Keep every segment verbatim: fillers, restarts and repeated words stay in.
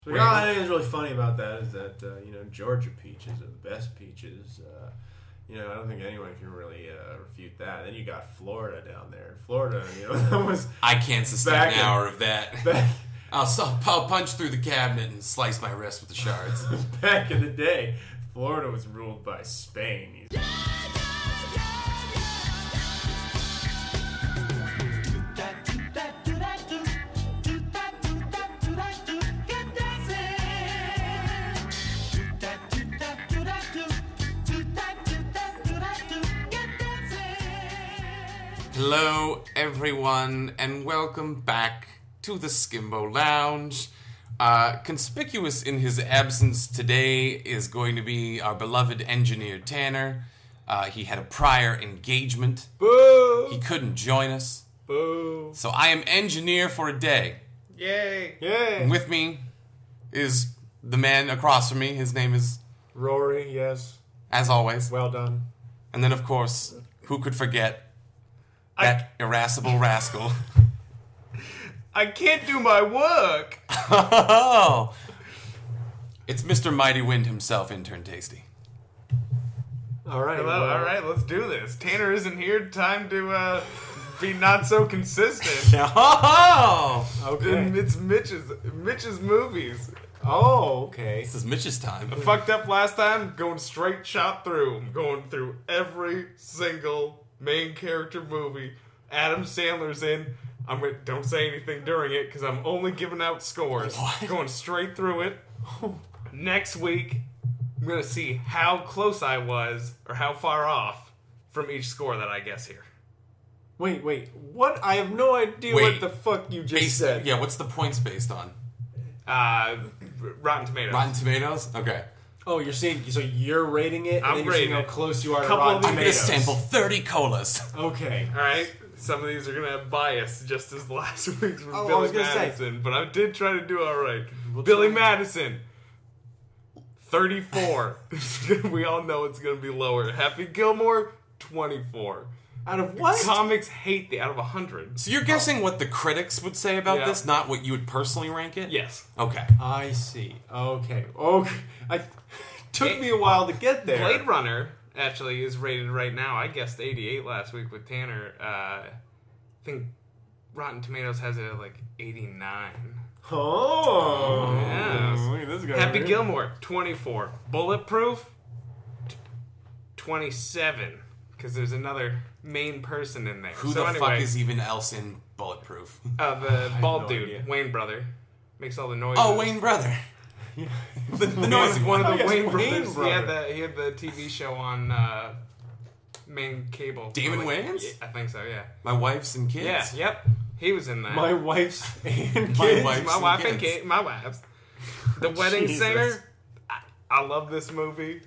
So, yeah, I think what's really funny about that is that, uh, you know, Georgia peaches are the best peaches. Uh, you know, I don't think anyone can really uh, refute that. Then you got Florida down there. Florida, you know, that was... I can't sustain an hour of that. Back, I'll, I'll punch through the cabinet and slice my wrist with the shards. Back in the day, Florida was ruled by Spain. Hello, everyone, and welcome back to the Skimbo Lounge. Uh, conspicuous in his absence today is going to be our beloved engineer Tanner. Uh, he had a prior engagement. Boo! He couldn't join us. Boo! So I am engineer for a day. Yay! Yay! And with me is the man across from me. His name is... Rory, yes. As always. Well done. And then, of course, who could forget that I... irascible rascal. I can't do my work! Oh! It's Mister Mighty Wind himself, Intern Tasty. Alright, Hello, well, alright, let's do this. Tanner isn't here. Time to uh, be not so consistent. Oh! Okay. And it's Mitch's Mitch's movies. Oh, okay. This is Mitch's time. I fucked up last time, going straight shot through. I'm going through every single main character movie. Adam Sandler's in. I'm gonna, don't say anything during it because I'm only giving out scores. What? Going straight through it. Next week, I'm gonna see how close I was or how far off from each score that I guess here. Wait, wait. What? I have no idea Wait. what the fuck you just Based, said. yeah, what's the points based on? Uh, Rotten Tomatoes. Rotten Tomatoes? Okay. Oh, you're saying, so you're rating it, and I'm then you're saying rating how it. close you are to Couple Rotten of I'm going to Tomatoes. sample thirty colas. Okay. All right. Some of these are gonna have bias, just as last week's was Oh, I Billy was gonna say. Madison. But I did try to do all right. We'll Billy try. Madison, thirty-four. We all know it's gonna be lower. Happy Gilmore, twenty-four. Out of what? Comics hate the out of one hundred. So you're guessing what the critics would say about Yeah. this, not what you would personally rank it? Yes. Okay. I see. Okay. Okay. I took me a while to get there. Blade Runner actually is rated right now. I guessed eighty-eight last week with Tanner. Uh, I think Rotten Tomatoes has it at like eighty-nine. Oh. Yes. Look at this guy. Happy right? Gilmore, twenty-four. Bulletproof, t- twenty-seven. Because there's another main person in there. Who so the anyway, fuck is even else in Bulletproof? uh, the bald no dude, idea. Wayne brother, makes all the noises. Oh, Wayne Brother. the, the He was noisy one one. of the Oh, yes, Wayne Wayne brothers. He had brother. the he had the T V show on uh, main cable. Damon Like, Wayans? yeah, I think so. Yeah. My wife's and kids. Yeah. Yep. He was in that. My wife's and My kids. wife's my and wife and kids. kid, my wife's. The Wedding Jesus. Singer. I, I love this movie.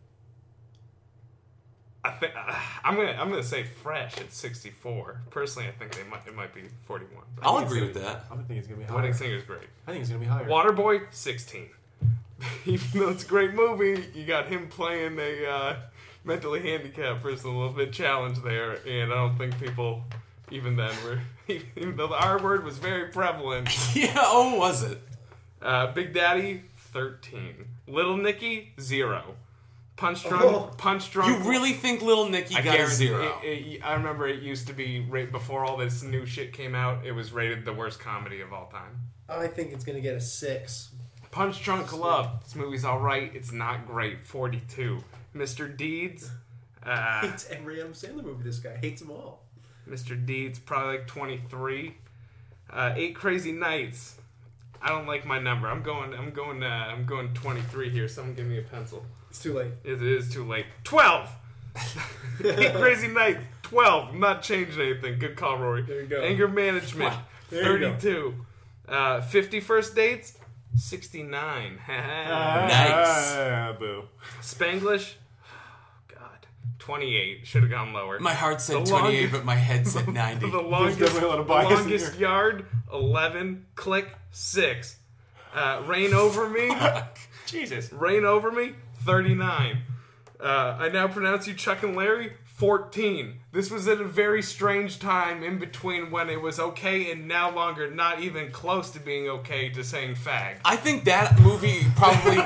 I think uh, I'm gonna I'm gonna say fresh at sixty-four. Personally, I think they might it might be forty-one. But I'll I think agree it's with that. I think it's gonna be gonna- Wedding higher. Singer's great. I think it's gonna be higher. Waterboy, sixteen. Even though it's a great movie, you got him playing a uh, mentally handicapped person, a little bit challenged there, and I don't think people even then were even though the R word was very prevalent. Yeah, oh, was it? Uh, Big Daddy, thirteen. Little Nicky, zero. Punch Drunk, Oh. Punch Drunk. You really think Little Nicky I got a guarantee- zero? It, it, I remember it used to be right before all this new shit came out. It was rated the worst comedy of all time. I think it's gonna get a six. Punch Drunk Love. This movie's all right. It's not great. forty-two. Mister Deeds. Uh, Hates every Adam Sandler movie. This guy hates them all. Mister Deeds probably like twenty-three. Uh, Eight Crazy Nights. I don't like my number. I'm going. I'm going. Uh, I'm going twenty-three here. Someone give me a pencil. It's too late. It is too late. twelve! Eight Crazy Nights. twelve. I'm not changing anything. Good call, Rory. There you go. Anger Management. Wow. There you go. thirty-two. Uh, fifty First Dates. sixty-nine. Nice. Ah, boo. Spanglish. God. twenty-eight. Should have gone lower. My heart said The twenty-eight, longest- but my head said ninety. The longest, definitely a lot of the bias in longest here. yard. eleven. Click. six. Uh, Rain Over Me. Jesus. Rain Over Me, thirty-nine. Uh, I now pronounce you Chuck and Larry, fourteen. This was at a very strange time in between when it was okay and now longer not even close to being okay to saying fag. I think that movie probably...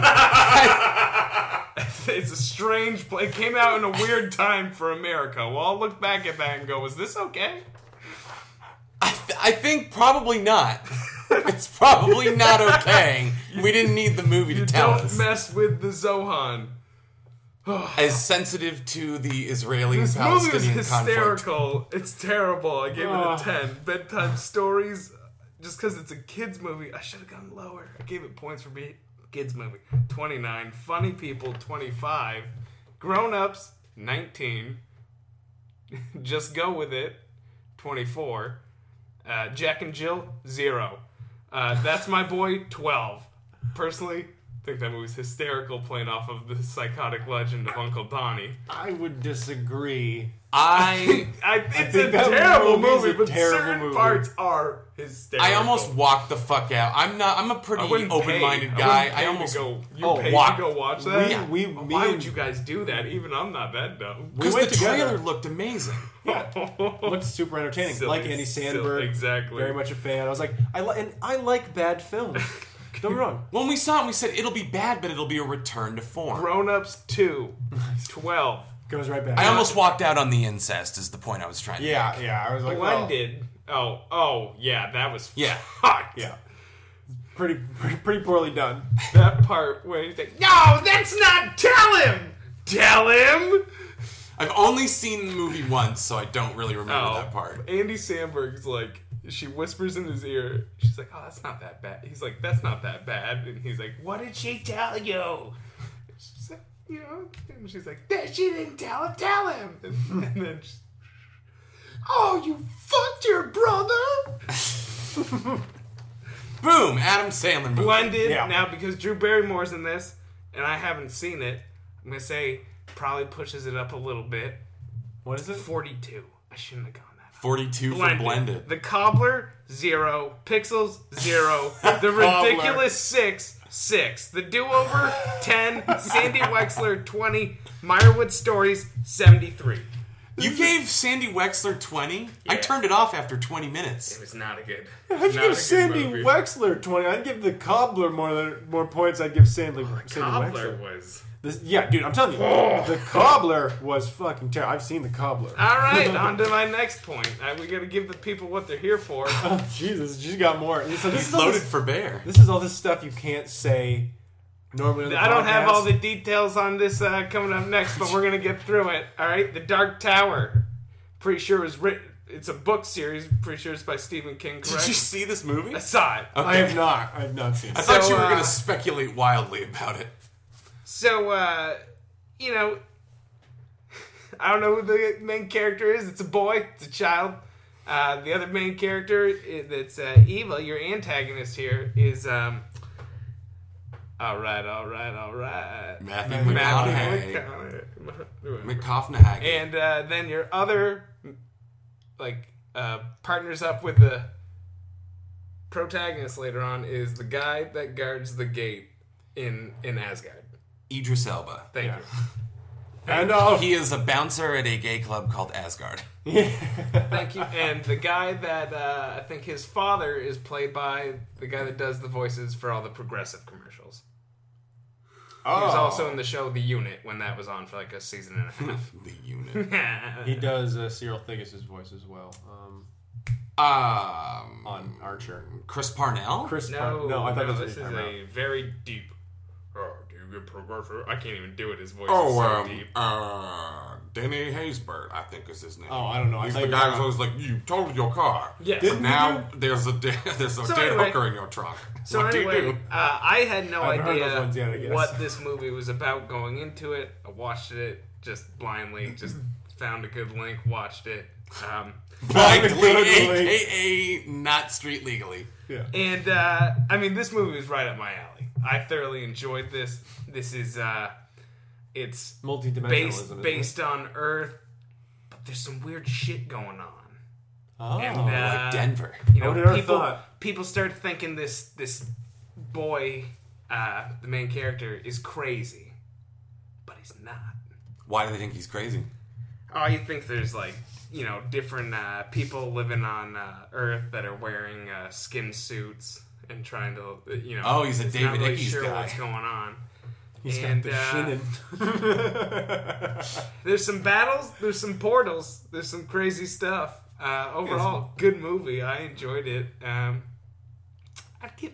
It's a strange play. It came out in a weird time for America. We'll all look back at that and go, was this okay? I, th- I think probably not. It's probably not okay. We didn't need the movie to You tell don't us. mess with the Zohan. As sensitive to the This movie was Israeli-Palestinian conflict. hysterical. It's terrible. I gave Oh. it a ten. Bedtime stories, just because it's a kid's movie, I should have gone lower. I gave it points for being a kid's movie. twenty-nine. Funny people, twenty-five. Grown-ups, nineteen. Just Go With It, twenty-four. Uh, Jack and Jill, zero. Uh, That's My Boy, twelve. Personally, I think that movie's hysterical, playing off of the psychotic legend of Uncle Donnie. I would disagree. I I think it's think a that terrible movie's movie, a but terrible certain movie. parts are hysterical. I almost walked the fuck out. I'm not. I'm a pretty I wouldn't open-minded pay. guy. I, I, wouldn't almost pay to go. You Oh, paid walk. to go watch that. Yeah. We, Well, me why and- would you guys do that? Even I'm not that dumb. because went the together. trailer looked amazing. looked super entertaining. Silly, like Andy silly, Sandberg, exactly. Very much a fan. I was like, I li- and I like bad films. Don't be wrong. When we saw it, we said it'll be bad, but it'll be a return to form. Grown-ups two, twelve. Goes right back. I almost walked out on the incest. Is the point I was trying to Yeah, make. yeah. I was like, well, Blended. Oh, oh, yeah, that was Yeah. fucked. yeah. Pretty, pretty, pretty poorly done. That part where he's like, no, that's not. Tell him. Tell him. I've only seen the movie once, so I don't really remember Oh, that part. Andy Samberg's like, she whispers in his ear. She's like, "Oh, that's not that bad." He's like, "That's not that bad." And he's like, "What did she tell you?" She's like, "You know," and she's like, "That she didn't tell him. Tell him." And, and then, she's, "Oh, you fucked your brother." Boom! Adam Sandler movie. Blended Yeah. now because Drew Barrymore's in this, and I haven't seen it. I'm gonna say probably pushes it up a little bit. What is it? forty-two. I shouldn't have gone that high. forty-two for Blended. Blended. The Cobbler, zero. Pixels, zero. The Ridiculous, six. Six. The Do-Over, ten. Sandy Wexler, twenty. Meyerwood Stories, seventy-three. You gave Sandy Wexler twenty? I Yeah. turned it off after twenty minutes. It was not a good. How'd you give Sandy Wexler twenty? I'd give the Cobbler more than, more points. I'd give Sandy, Sandy Cobbler Wexler. was. This, yeah, dude, I'm telling you, the Cobbler was fucking terrible. I've seen the Cobbler. All right, on to my next point. Uh, we got to give the people what they're here for. Oh, Jesus, she's got more. So this, is all Loaded this, for bear. this is all this stuff you can't say normally on the I don't have podcast. all the details on this uh, coming up next, but we're gonna get through it. All right, The Dark Tower. Pretty sure it was written. It's a book series. Pretty sure it's by Stephen King. Correct? Did you see this movie? I saw it. I have not. I have not seen I it. thought So, you were uh, going to speculate wildly about it. So, uh, you know, I don't know who the main character is. It's a boy. It's a child. Uh, the other main character i- that's uh, Eva, your antagonist here, is um. All right, all right, all right. Matthew Matthew McConaughey. McConaughey. McConaughey. And uh, then your other, like, uh, partners up with the protagonist later on is the guy that guards the gate in in Asgard. Idris Elba. Thank Yeah. you. And uh, He is a bouncer at a gay club called Asgard. Thank you. And the guy that uh, I think his father is played by the guy that does the voices for all the Progressive commercials. He was Oh. also in the show The Unit when that was on for like a season and a half. The unit. he does uh, Cyril Thiggis' voice as well um, Um, on Archer. Chris Parnell? Chris No, Par- no, I thought no, this this was is a very deep. Oh, do you get progressive? I can't even do it. His voice is Oh, so um, deep. uh, Danny Haysbert, I think is his name. Oh, I don't know. I He's thought the you guy were- who's always like, you totaled your car. Yes. But now there's a de- there's a So dead anyway- hooker in your trunk. So what anyway, do you do? Uh, I had no I've heard those idea ones yet, I guess. what this movie was about going into it. I watched it just blindly, just found a good link, watched it. Um, Blindly, Literally. A K A not street legally. Yeah. and uh, I mean, this movie was right up my alley. I thoroughly enjoyed this. This is uh, it's Multi-dimensionalism. based isn't it? based on Earth, but there's some weird shit going on. Oh. And, uh, Like Denver. You know, I would've never people thought. people start thinking this this boy, uh, the main character, is crazy, but he's not. Why do they think he's crazy? oh, you think there's like, you know, different uh, people living on uh, Earth that are wearing uh, skin suits and trying to, you know. Oh, he's a it's David not really Icke sure guy. what's going on. He's and, got the uh, shinin. There's some battles. There's some portals. There's some crazy stuff. Uh, overall, good movie. I enjoyed it. Um, I'd give.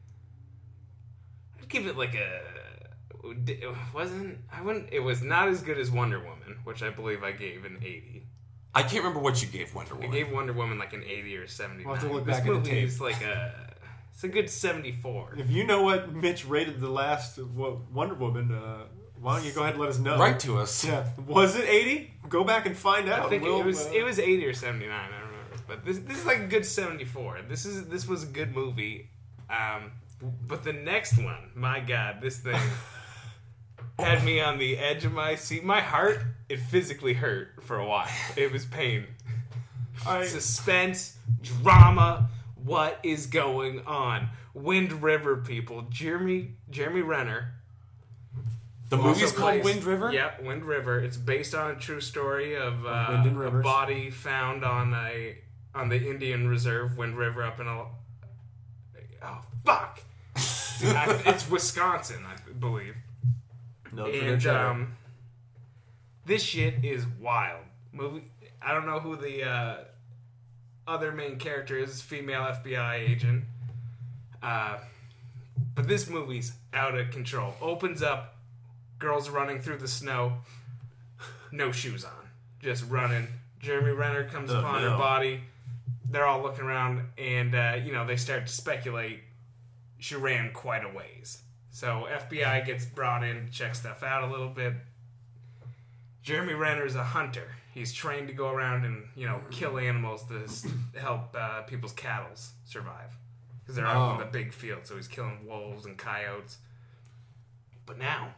I'd give it like a. It wasn't. I wouldn't. It was not as good as Wonder Woman, which I believe I gave an eighty. I can't remember what you gave Wonder Woman. I gave Wonder Woman like an eighty or seventy. We'll have to look this back at the movie tape. is like a. It's a good seventy-four. If you know what Mitch rated the last of what Wonder Woman, uh, why don't you go ahead and let us know? Write to us. Yeah, was it eighty? Go back and find out. I think We'll, it was uh, it was eighty or seventy-nine. I don't remember, but this this is like a good seventy-four. This is this was a good movie. Um, but the next one, my God, this thing had me on the edge of my seat. My heart, it physically hurt for a while. It was pain. I, Suspense, drama. What is going on? Wind River, people. Jeremy Jeremy Renner. The Also movie's called plays- Wind River? Yep, Wind River. It's based on a true story of, uh, Wind and a rivers. body found on a on the Indian Reserve, Wind River, up in a. Oh fuck! I, it's Wisconsin, I believe. no, for their And cheddar. um, this shit is wild. Movie. I don't know who the uh, other main character is. Female F B I agent. Uh, but this movie's out of control. Opens up. Girls running through the snow, no shoes on, just running. Jeremy Renner comes Oh, upon no. her body. They're all looking around, and uh, you know they start to speculate she ran quite a ways. So F B I gets brought in to check stuff out a little bit. Jeremy Renner is a hunter. He's trained to go around and you know kill animals to s- help uh, people's cattle survive because they're out in Oh. the big field. So he's killing wolves and coyotes. But now.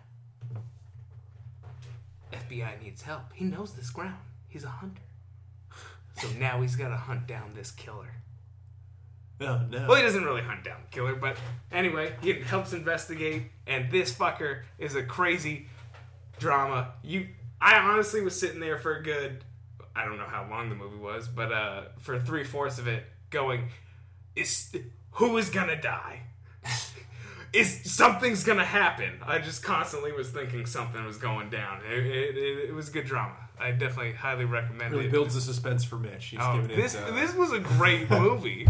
F B I needs help. He knows this ground. He's a hunter. So now he's got to hunt down this killer. No, no. Well, he doesn't really hunt down the killer, but anyway, he helps investigate, and this fucker is a crazy drama. You, I honestly was sitting there for a good, I don't know how long the movie was, but uh, for three-fourths of it, going, is who is gonna die? Is something's gonna happen? I just constantly was thinking something was going down. It, it, it, it was good drama. I definitely highly recommend really it. builds the suspense for Mitch. He's Oh, giving this it. Uh, this was a great movie.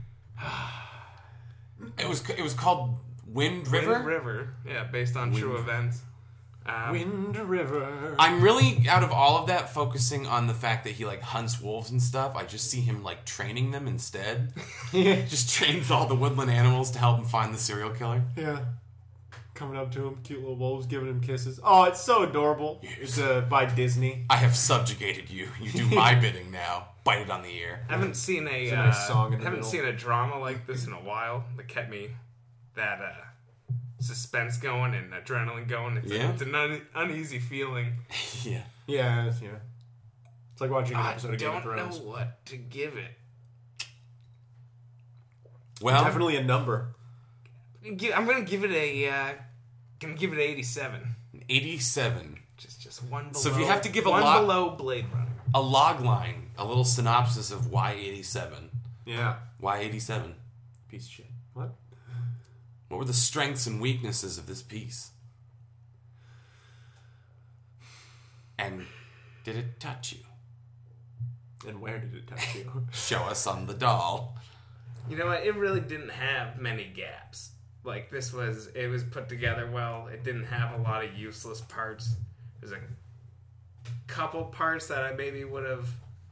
It was it was called Wind River? Wind River, yeah, based on true events. Um, Wind River. I'm really, out of all of that, focusing on the fact that he, like, hunts wolves and stuff. I just see him, like, training them instead. yeah. Just trains all the woodland animals to help him find the serial killer. Yeah. Coming up to him, cute little wolves giving him kisses. Oh, it's so adorable. It's uh, by Disney. I have subjugated you. You do my bidding now. Bite it on the ear. I haven't seen a, It's a nice uh, song in the haven't middle. seen a drama like this in a while that kept me that uh, suspense going and adrenaline going. It's, Yeah. a, it's an un- uneasy feeling. Yeah. Yeah, it's, yeah. It's like watching an I episode of Game of don't know Thrones. what to give it. Well, Definitely a number. Gi- I'm gonna give it a. Uh, gonna give it an eighty-seven. eighty-seven. Just just one below. So if you have to give a one lot- below Blade Runner. A log line. A little synopsis of why eighty-seven. Yeah. Why eighty-seven? Piece of shit. What? What were the strengths and weaknesses of this piece? And did it touch you? And where did it touch you? Show us on the doll. You know what? It really didn't have many gaps. Like this was, it was put together well. It didn't have a lot of useless parts. There's a couple parts that I maybe would have.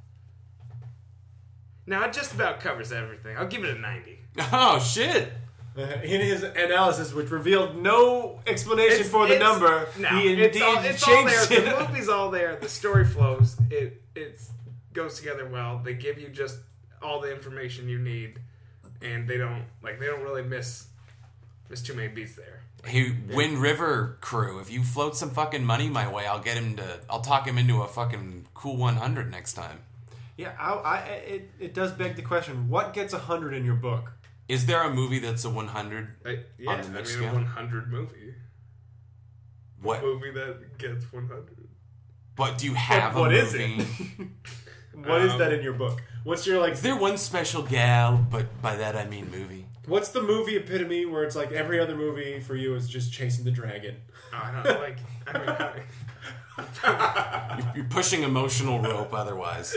No, it just about covers everything. I'll give it a ninety. Oh, shit. In his analysis, which revealed no explanation for the number, No, he indeed it's all, it's all changed there. it. The movie's all there. The story flows. It it goes together well. They give you just all the information you need, and they don't like they don't really miss miss too many beats there. Hey, Wind River crew, if you float some fucking money my way, I'll get him to. I'll talk him into a fucking cool one hundred next time. Yeah, I, I, it, it does beg the question: what gets a hundred in your book? Is there a movie that's a one hundred? I, yeah, On the I mean mix a scale? one hundred movie. What? Movie that gets one hundred. But do you have What a is movie? it? What is Um, that in your book? What's your like? Is there one special gal, but by that I mean movie? What's the movie epitome where it's like every other movie for you is just chasing the dragon? I don't know, like, I mean, You're- You're pushing emotional rope otherwise.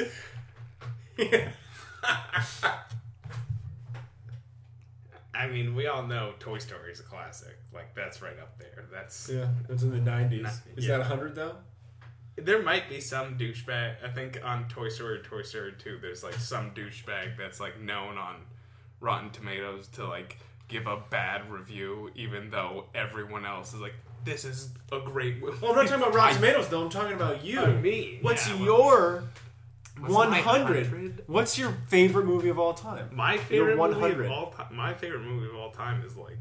I mean, we all know Toy Story is a classic. Like, that's right up there. That's Yeah, that's in the nineties. Nah, Is yeah. that a hundred though? There might be some douchebag. I think on Toy Story, Toy Story two, there's like some douchebag that's like known on Rotten Tomatoes to like give a bad review, even though everyone else is like, "This is a great movie." Well, I'm not talking about Rotten Tomatoes though. I'm talking about you. Oh, me. What's Yeah, well- your What's one my hundred? one hundred? What's your favorite movie of all time? My favorite one movie hundred. of all time. My favorite movie of all time is like.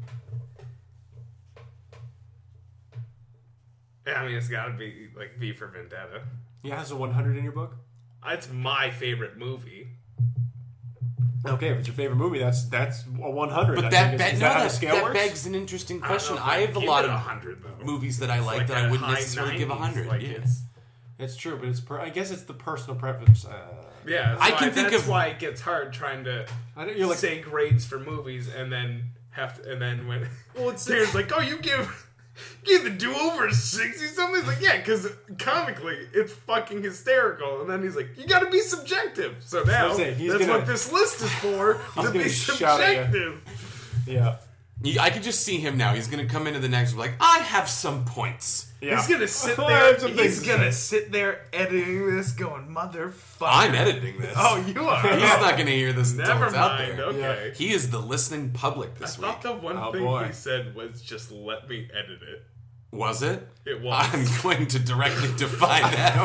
I mean, it's got to be like V for Vendetta. Yeah, has a one hundred in your book. It's my favorite movie. Okay, if it's your favorite movie, that's that's a one hundred. But I that, think. be- Is, is no, that how that, the scale that works? begs an interesting I don't know question. if I I'd have a give lot it of one hundred though. movies that I It's like, that I a wouldn't high necessarily give a nineties, hundred. Like yeah. it's, It's true, but it's per, I guess it's the personal preference. Uh, yeah, that's I why, can think that's of- why it gets hard trying to I don't, you're like, say grades for movies and then have to, and then when well, it's, Sarah's like, oh, you give give the do-over sixty something. He's like, yeah, because comically it's fucking hysterical. And then he's like, you got to be subjective. So now gonna say, he's that's gonna- what this list is for, to gonna be shout at you. subjective. yeah, You- I could just see him now. He's going to come into the next like, I have some points. yeah. He's gonna sit I there. have some things He's to gonna say. sit there editing this, going, "Motherfucker!" I'm editing this. Oh, you are. He's not going to hear this until Never it's out mind. there. Okay. He is the listening public I this week. thought the one Oh, thing boy. he said was just let me edit it. Was it? It was. I'm going to directly defy that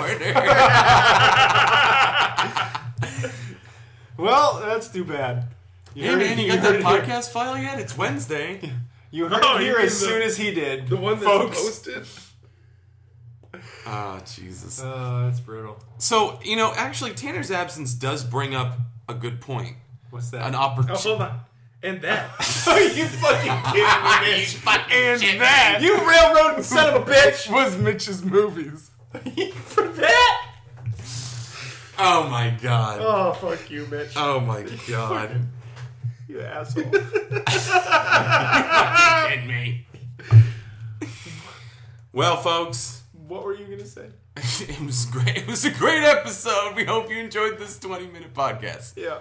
order. Well, that's too bad. You Hey heard man, it- you got heard that it here. podcast file yet? It's Wednesday. You heard Oh, it you here mean as the- soon as he did. The one that's folks. posted. Oh, Jesus. Oh, that's brutal. So, you know, actually, Tanner's absence does bring up a good point. What's that? An Oh, opportunity. hold on. And that. Are you fucking kidding me, You Mitch? fucking And shit. that. You railroad son of a bitch! was Mitch's movies. For that? Oh my god. Oh, fuck you, Mitch. Oh my god. You asshole. Kidding me. Well, folks, What were you gonna say? it was great. It was a great episode. We hope you enjoyed this twenty-minute podcast. Yeah.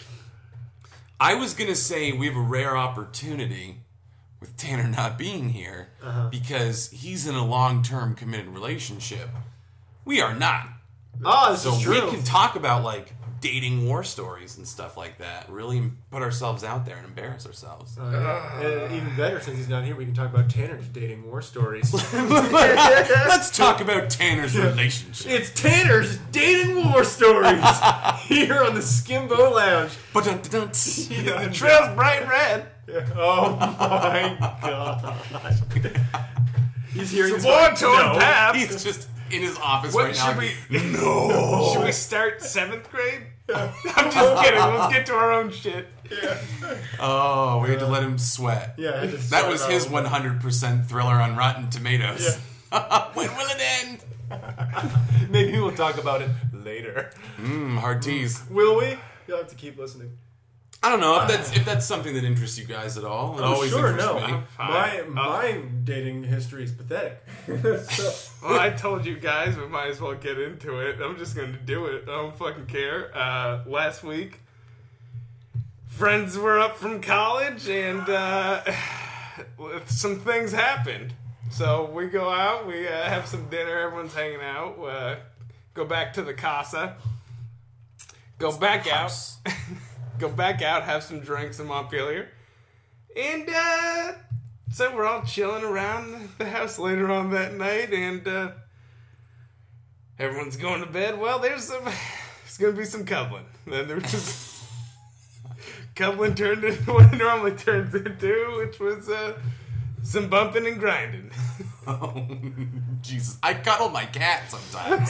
I was gonna say we have a rare opportunity with Tanner not being here Uh-huh. because he's in a long-term committed relationship. We are not. Oh, this So is true. we can talk about like dating war stories and stuff like that. Really put ourselves out there and embarrass ourselves. Uh, yeah. And even better, since he's not here, we can talk about Tanner's dating war stories. Let's talk about Tanner's relationship. It's Tanner's dating war stories here on the Skimbo Lounge. But dun, dun, dun. Yeah. Trail's bright red. Oh my god. He's hearing this War going, torn no. path. He's just in his office What right should now. we? No. Should we start seventh grade? I'm just kidding. Let's get to our own shit. Oh, we had to let him sweat. Yeah, I had to That sweat was out his of it. one hundred percent thriller on Rotten Tomatoes. When will it end? Maybe we'll talk about it later. Mmm, hard tease. Will we? You'll have to keep listening. I don't know if that's if that's something that interests you guys at all. It Oh, always sure, interests no. me. My Fine. my dating history is pathetic. So, Well, I told you guys, we might as well get into it. I'm just going to do it. I don't fucking care. Uh, last week, friends were up from college, and uh, some things happened. So we go out, we uh, have some dinner, everyone's hanging out, uh, go back to the casa, go back out, go back out, have some drinks in Montpelier, and uh, so we're all chilling around the house later on that night, and uh, everyone's going to bed. Well, there's some, there's going to be some cuddling. Then there was cuddling turned into what it normally turns into, which was uh, some bumping and grinding. Oh, Jesus. I cuddle my cat sometimes.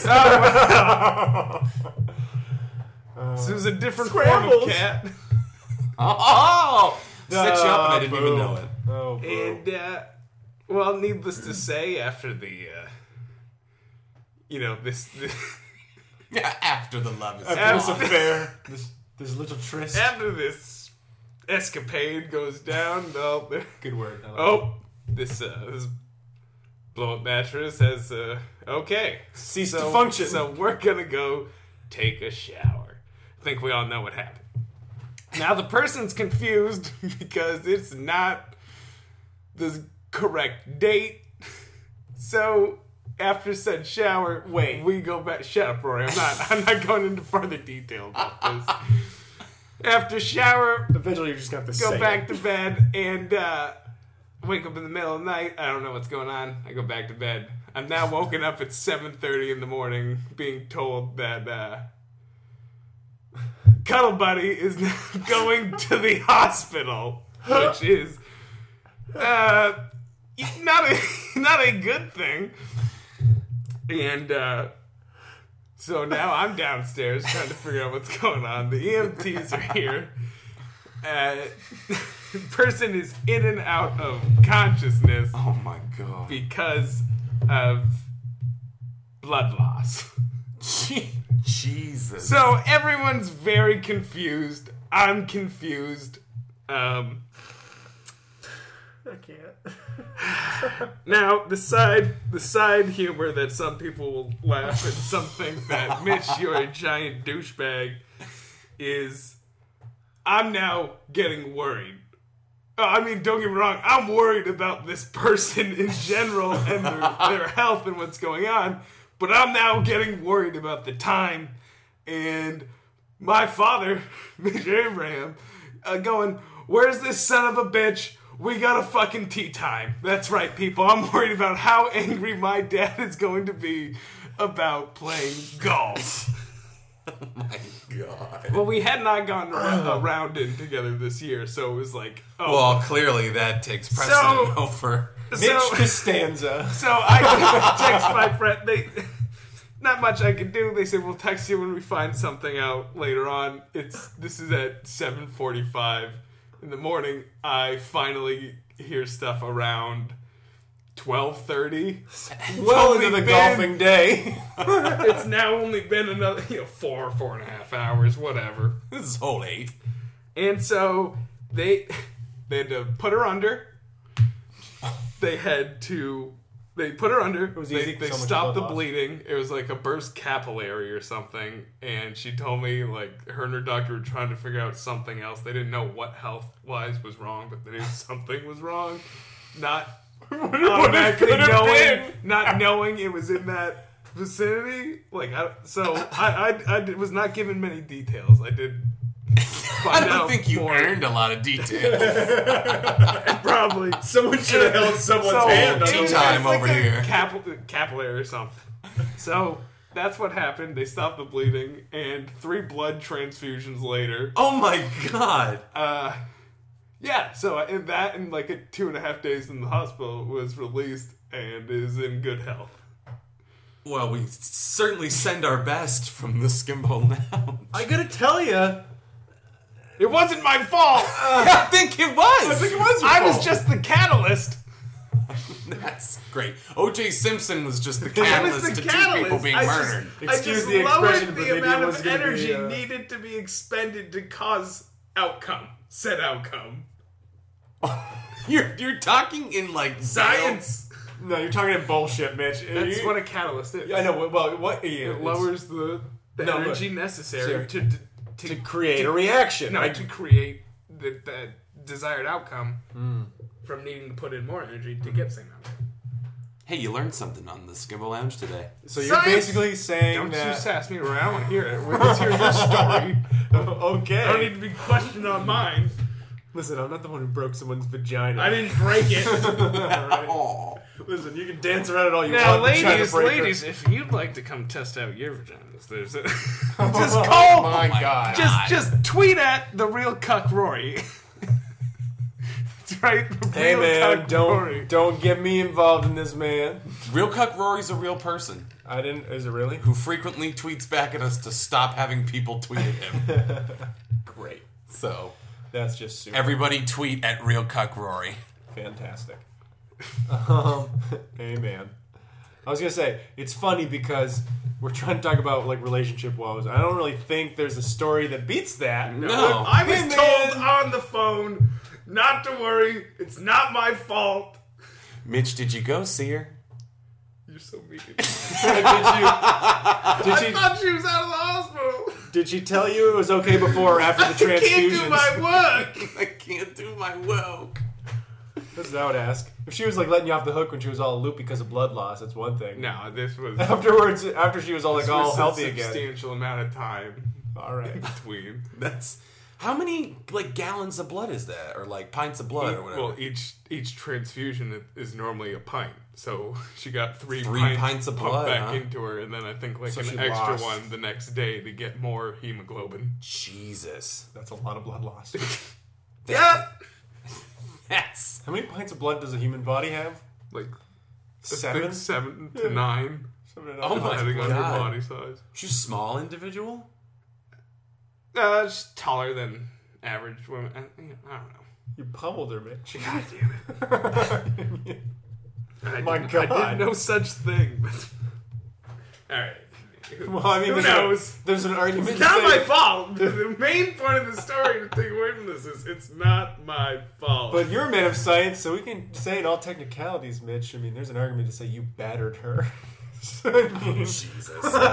So it was a different Scrambles. form of cat. Oh! Set you up and I didn't even boo. know it. Oh, boo. And, uh, well, needless to say, after the, uh, you know, this... this Yeah, after the love is After this After- affair, this, this little tryst. after this escapade goes down, oh, there- Good word. I like oh this, uh, this blow-up mattress has, uh, okay. Cease so, to function. So we're gonna go take a shower. I think we all know what happened. Now the person's confused because it's not the correct date. So after said shower, Wait. we go back. Shut up, Rory. I'm not. I'm not going into further detail about this. After shower, Eventually, you're just gonna have to go say back it. to bed and uh, wake up in the middle of the night. I don't know what's going on. I go back to bed. I'm now woken up at seven thirty in the morning, being told that uh, Cuddle Buddy is now going to the hospital, which is uh, not a not a good thing. And uh, so now I'm downstairs trying to figure out what's going on. The E M Ts are here. Uh, person is in and out of consciousness Oh my god. because of blood loss. Jesus. So everyone's very confused. I'm confused. Um, I can't. now the side the side humor that some people will laugh at, something that Mitch, you're a giant douchebag, is I'm now getting worried. Oh, I mean, don't get me wrong. I'm worried about this person in general and their, their health and what's going on. But I'm now getting worried about the time and my father, Mister Abraham, uh, going, where's this son of a bitch? We got a fucking tea time. That's right, people. I'm worried about how angry my dad is going to be about playing golf. Oh my god. Well, we had not gone a round in together this year, so it was like, oh. Well, clearly that takes precedent So- over. Mitch so, Costanza. so I text my friend. They, not much I can do. They said we'll text you when we find something out later on. It's this is at seven forty-five in the morning. I finally hear stuff around twelve thirty. Well only into the been- golfing day. It's now only been another, you know, four, four and a half hours, whatever. This is whole eight. And so they they had to put her under. They had to they put her under. was they easy, they so much stopped blood the loss. bleeding. It was like a burst capillary or something. And she told me like her and her doctor were trying to figure out something else. They didn't know what health wise was wrong, but they knew something was wrong. Not automatically could have knowing, been? not knowing it was in that vicinity. Like I, so, I, I, I did- was not given many details. I did. I Find don't out think you more. earned a lot of details. Probably. Someone should have held someone's So, hand on tea the time it's like over a here. Cap- capillary or something. So that's what happened. They stopped the bleeding, and three blood transfusions later, Oh my god. uh, yeah. So in that, in like a two and a half days in the hospital, was released and is in good health. Well, we certainly send our best from the Skimbo Lounge. I gotta tell you, It wasn't my fault. I think it was. I think it was your I was fault. just the catalyst. That's great. O J Simpson was just the I was catalyst the to two catalyst. people being I just- murdered. I Excuse just the lowered expression, but the maybe amount it was of gonna be, energy uh, needed to be expended to cause outcome. Said outcome. You're you're talking in like Science. no, you're talking in bullshit, Mitch. That's You- what a catalyst is. I know. Well, what? Yeah, It lowers the, the No, energy look. necessary Sure. to, to to create a reaction. no I- to create the, the desired outcome Hmm. from needing to put in more energy to get the same outcome. Hey, you learned something on the Skimbo Lounge today. so you're Science! basically saying Don't you that. sass me around. I want to hear it. Let's hear your story. Okay. I don't need to be questioned on mine. Listen, I'm not the one who broke someone's vagina. I didn't break it. Alright. Oh. Listen, you can dance around it all you Now, want. vagina ladies, breaker. ladies, if you'd like to come test out your vaginas, there's a just Oh call. my my god. Just, just tweet at the real cuck Rory. That's right. The Hey real man, cuck don't Rory. don't get me involved in this, man. Real Cuck Rory's a real person I didn't. Is it really? who frequently tweets back at us to stop having people tweet at him. Great. So That's just super everybody tweet at Real Cuck Rory. fantastic. Um, hey man. I was gonna say it's funny because we're trying to talk about like relationship woes. I don't really think there's a story that beats that. No. I was Hey, told man. on the phone not to worry. It's not my fault. Mitch, did you go see her? You're so mean. did you? I Did she? thought she was out of the hospital. Did she tell you it was okay before or after the I can't do transfusions? my work. I can't do my work. That's what I would ask. If she was like letting you off the hook when she was all looped because of blood loss, that's one thing. No, this was Afterwards, after she was all like this all was healthy a again. substantial amount of time All right. in between. That's how many like gallons of blood is that, or like pints of blood, or whatever? Well, each each transfusion is normally a pint, so she got three, Three pints, pints of pumped blood, back huh? into her, and then I think like So an she extra lost. one the next day to get more hemoglobin. Jesus, That's a lot of blood loss. Yeah, that's How many pints of blood does a human body have? like Seven? I think seven to nine, Seven and a Oh half. my depending on God. your body size. she's a small individual. Uh, she's taller than average women. I, I don't know. You pummeled her, bitch. God damn it! I My didn't, I God. did no such thing. All right. Well, I mean, Who there's knows? A, there's an argument. It's to not say- my fault. The main point of the story to take away from this is it's not my fault. But you're a man of science, so we can say in all technicalities, Mitch. I mean, there's an argument to say you battered her. I mean, Jesus.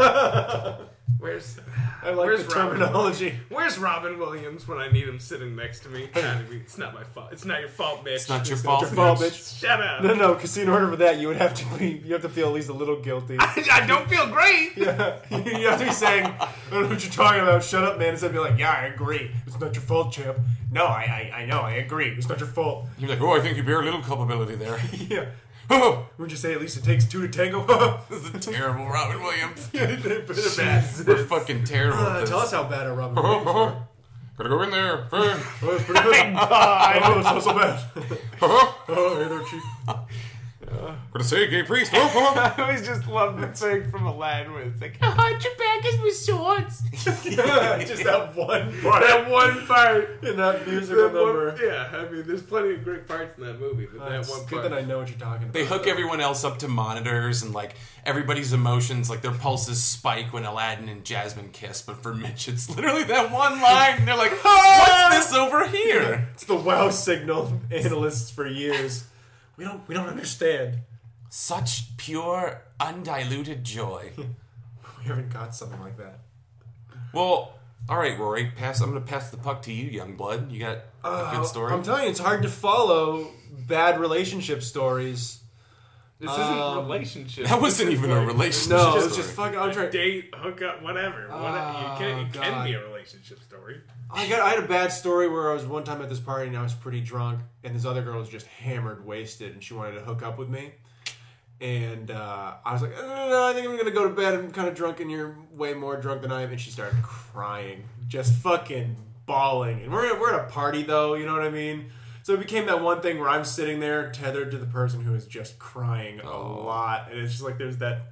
where's I like where's the Robin terminology. Where's Robin Williams when I need him sitting next to me? God, I mean, it's not my fault. It's not your fault, bitch. It's not your It's fault. not your fault, Mitch. bitch. Shut up. No, no, because in order for that, you would have to be, you have to feel at least a little guilty. I, I don't feel great. Yeah, you have to be saying, I don't know what you're talking about, shut up, man, instead of being like, yeah, I agree. It's not your fault, champ. No, I, I, I know, I agree. It's not your fault. You're like, oh, I think you bear a little culpability there. Yeah. Oh, Would you say at least it takes two to tango? this is a terrible Robin Williams. Bit of bad. We're fucking terrible at Uh, this. tell us how bad a Robin Williams are. Gotta go in there. Hey. Oh, it's pretty good. Oh, it's not so bad. Oh, hey there, Chief. Gonna say, gay priest. Oh, oh. I always just love the thing from Aladdin where it's like, oh, Hunchback with swords. Just that one part. That one part. In that musical That one- number. yeah, I mean, there's plenty of great parts in that movie, but Uh, that it's one good part. that I know what you're talking about. They hook everyone else up to monitors, and like everybody's emotions, like their pulses spike when Aladdin and Jasmine kiss. But for Mitch, it's literally that one line. They're like, "What's this over here?" It's the WoW signal analysts for years. We don't we don't understand. Such pure, undiluted joy. We haven't got something like that. Well, all right, Rory. Pass. I'm gonna pass the puck to you, young blood. You got a Uh, good story. I'm telling you, it's hard to follow bad relationship stories. This Um, isn't relationship. that wasn't This is even a like relationship. No, story. it's just fucking. I'm trying. date, hookup, whatever. whatever. Oh, you can, it can God. be a relationship story. I got. I had a bad story where I was one time at this party and I was pretty drunk, and this other girl was just hammered, wasted, and she wanted to hook up with me. And uh, I was like, no, no, no, I think I'm gonna go to bed. I'm kind of drunk, and you're way more drunk than I am. And she started crying, just fucking bawling. And we're we're at a party though, you know what I mean? So it became that one thing where I'm sitting there tethered to the person who is just crying a Oh. lot, and it's just like there's that.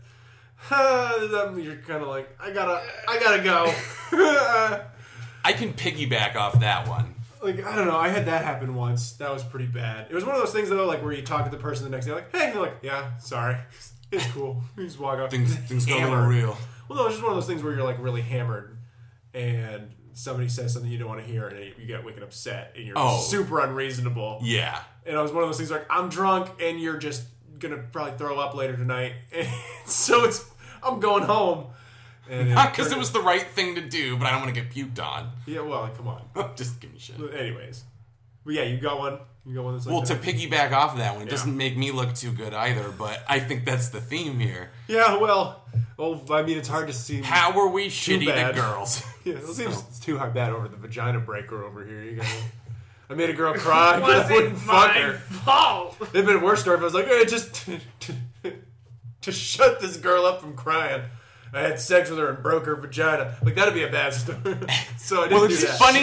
You're kind of like, I gotta, I gotta go. I can piggyback off that one. Like, I don't know, I had that happen once. That was pretty bad. It was one of those things, though, like, where you talk to the person the next day, like, hey, and they're like, yeah, sorry. It's cool. You just walk out. Things things got a little Hammered. real. Well, no, it's just one of those things where you're, like, really hammered, and somebody says something you don't want to hear, and you get wicked upset, and you're Oh. super unreasonable. Yeah. And I was one of those things, like, I'm drunk, and you're just gonna probably throw up later tonight. And so it's, I'm going home. And Not because it was the right thing to do, but I don't want to get puked on. Yeah, well, come on. Just give me shit. Anyways. But yeah, you got one. You got one that's like Well, to that. piggyback off that one, it Yeah. doesn't make me look too good either, but I think that's the theme here. Yeah, well, well, I mean, it's hard to see. How are we shitty bad. to girls? Yeah, it seems it's too high bad over the vagina breaker over here. You guys, I made a girl cry because I wouldn't Wasn't fuck my her. fault. It'd been a worse story if I was like, hey, just to, to, to shut this girl up from crying. I had sex with her and broke her vagina. Like, that'd be a bad story. So I didn't Well, do it's that. funny.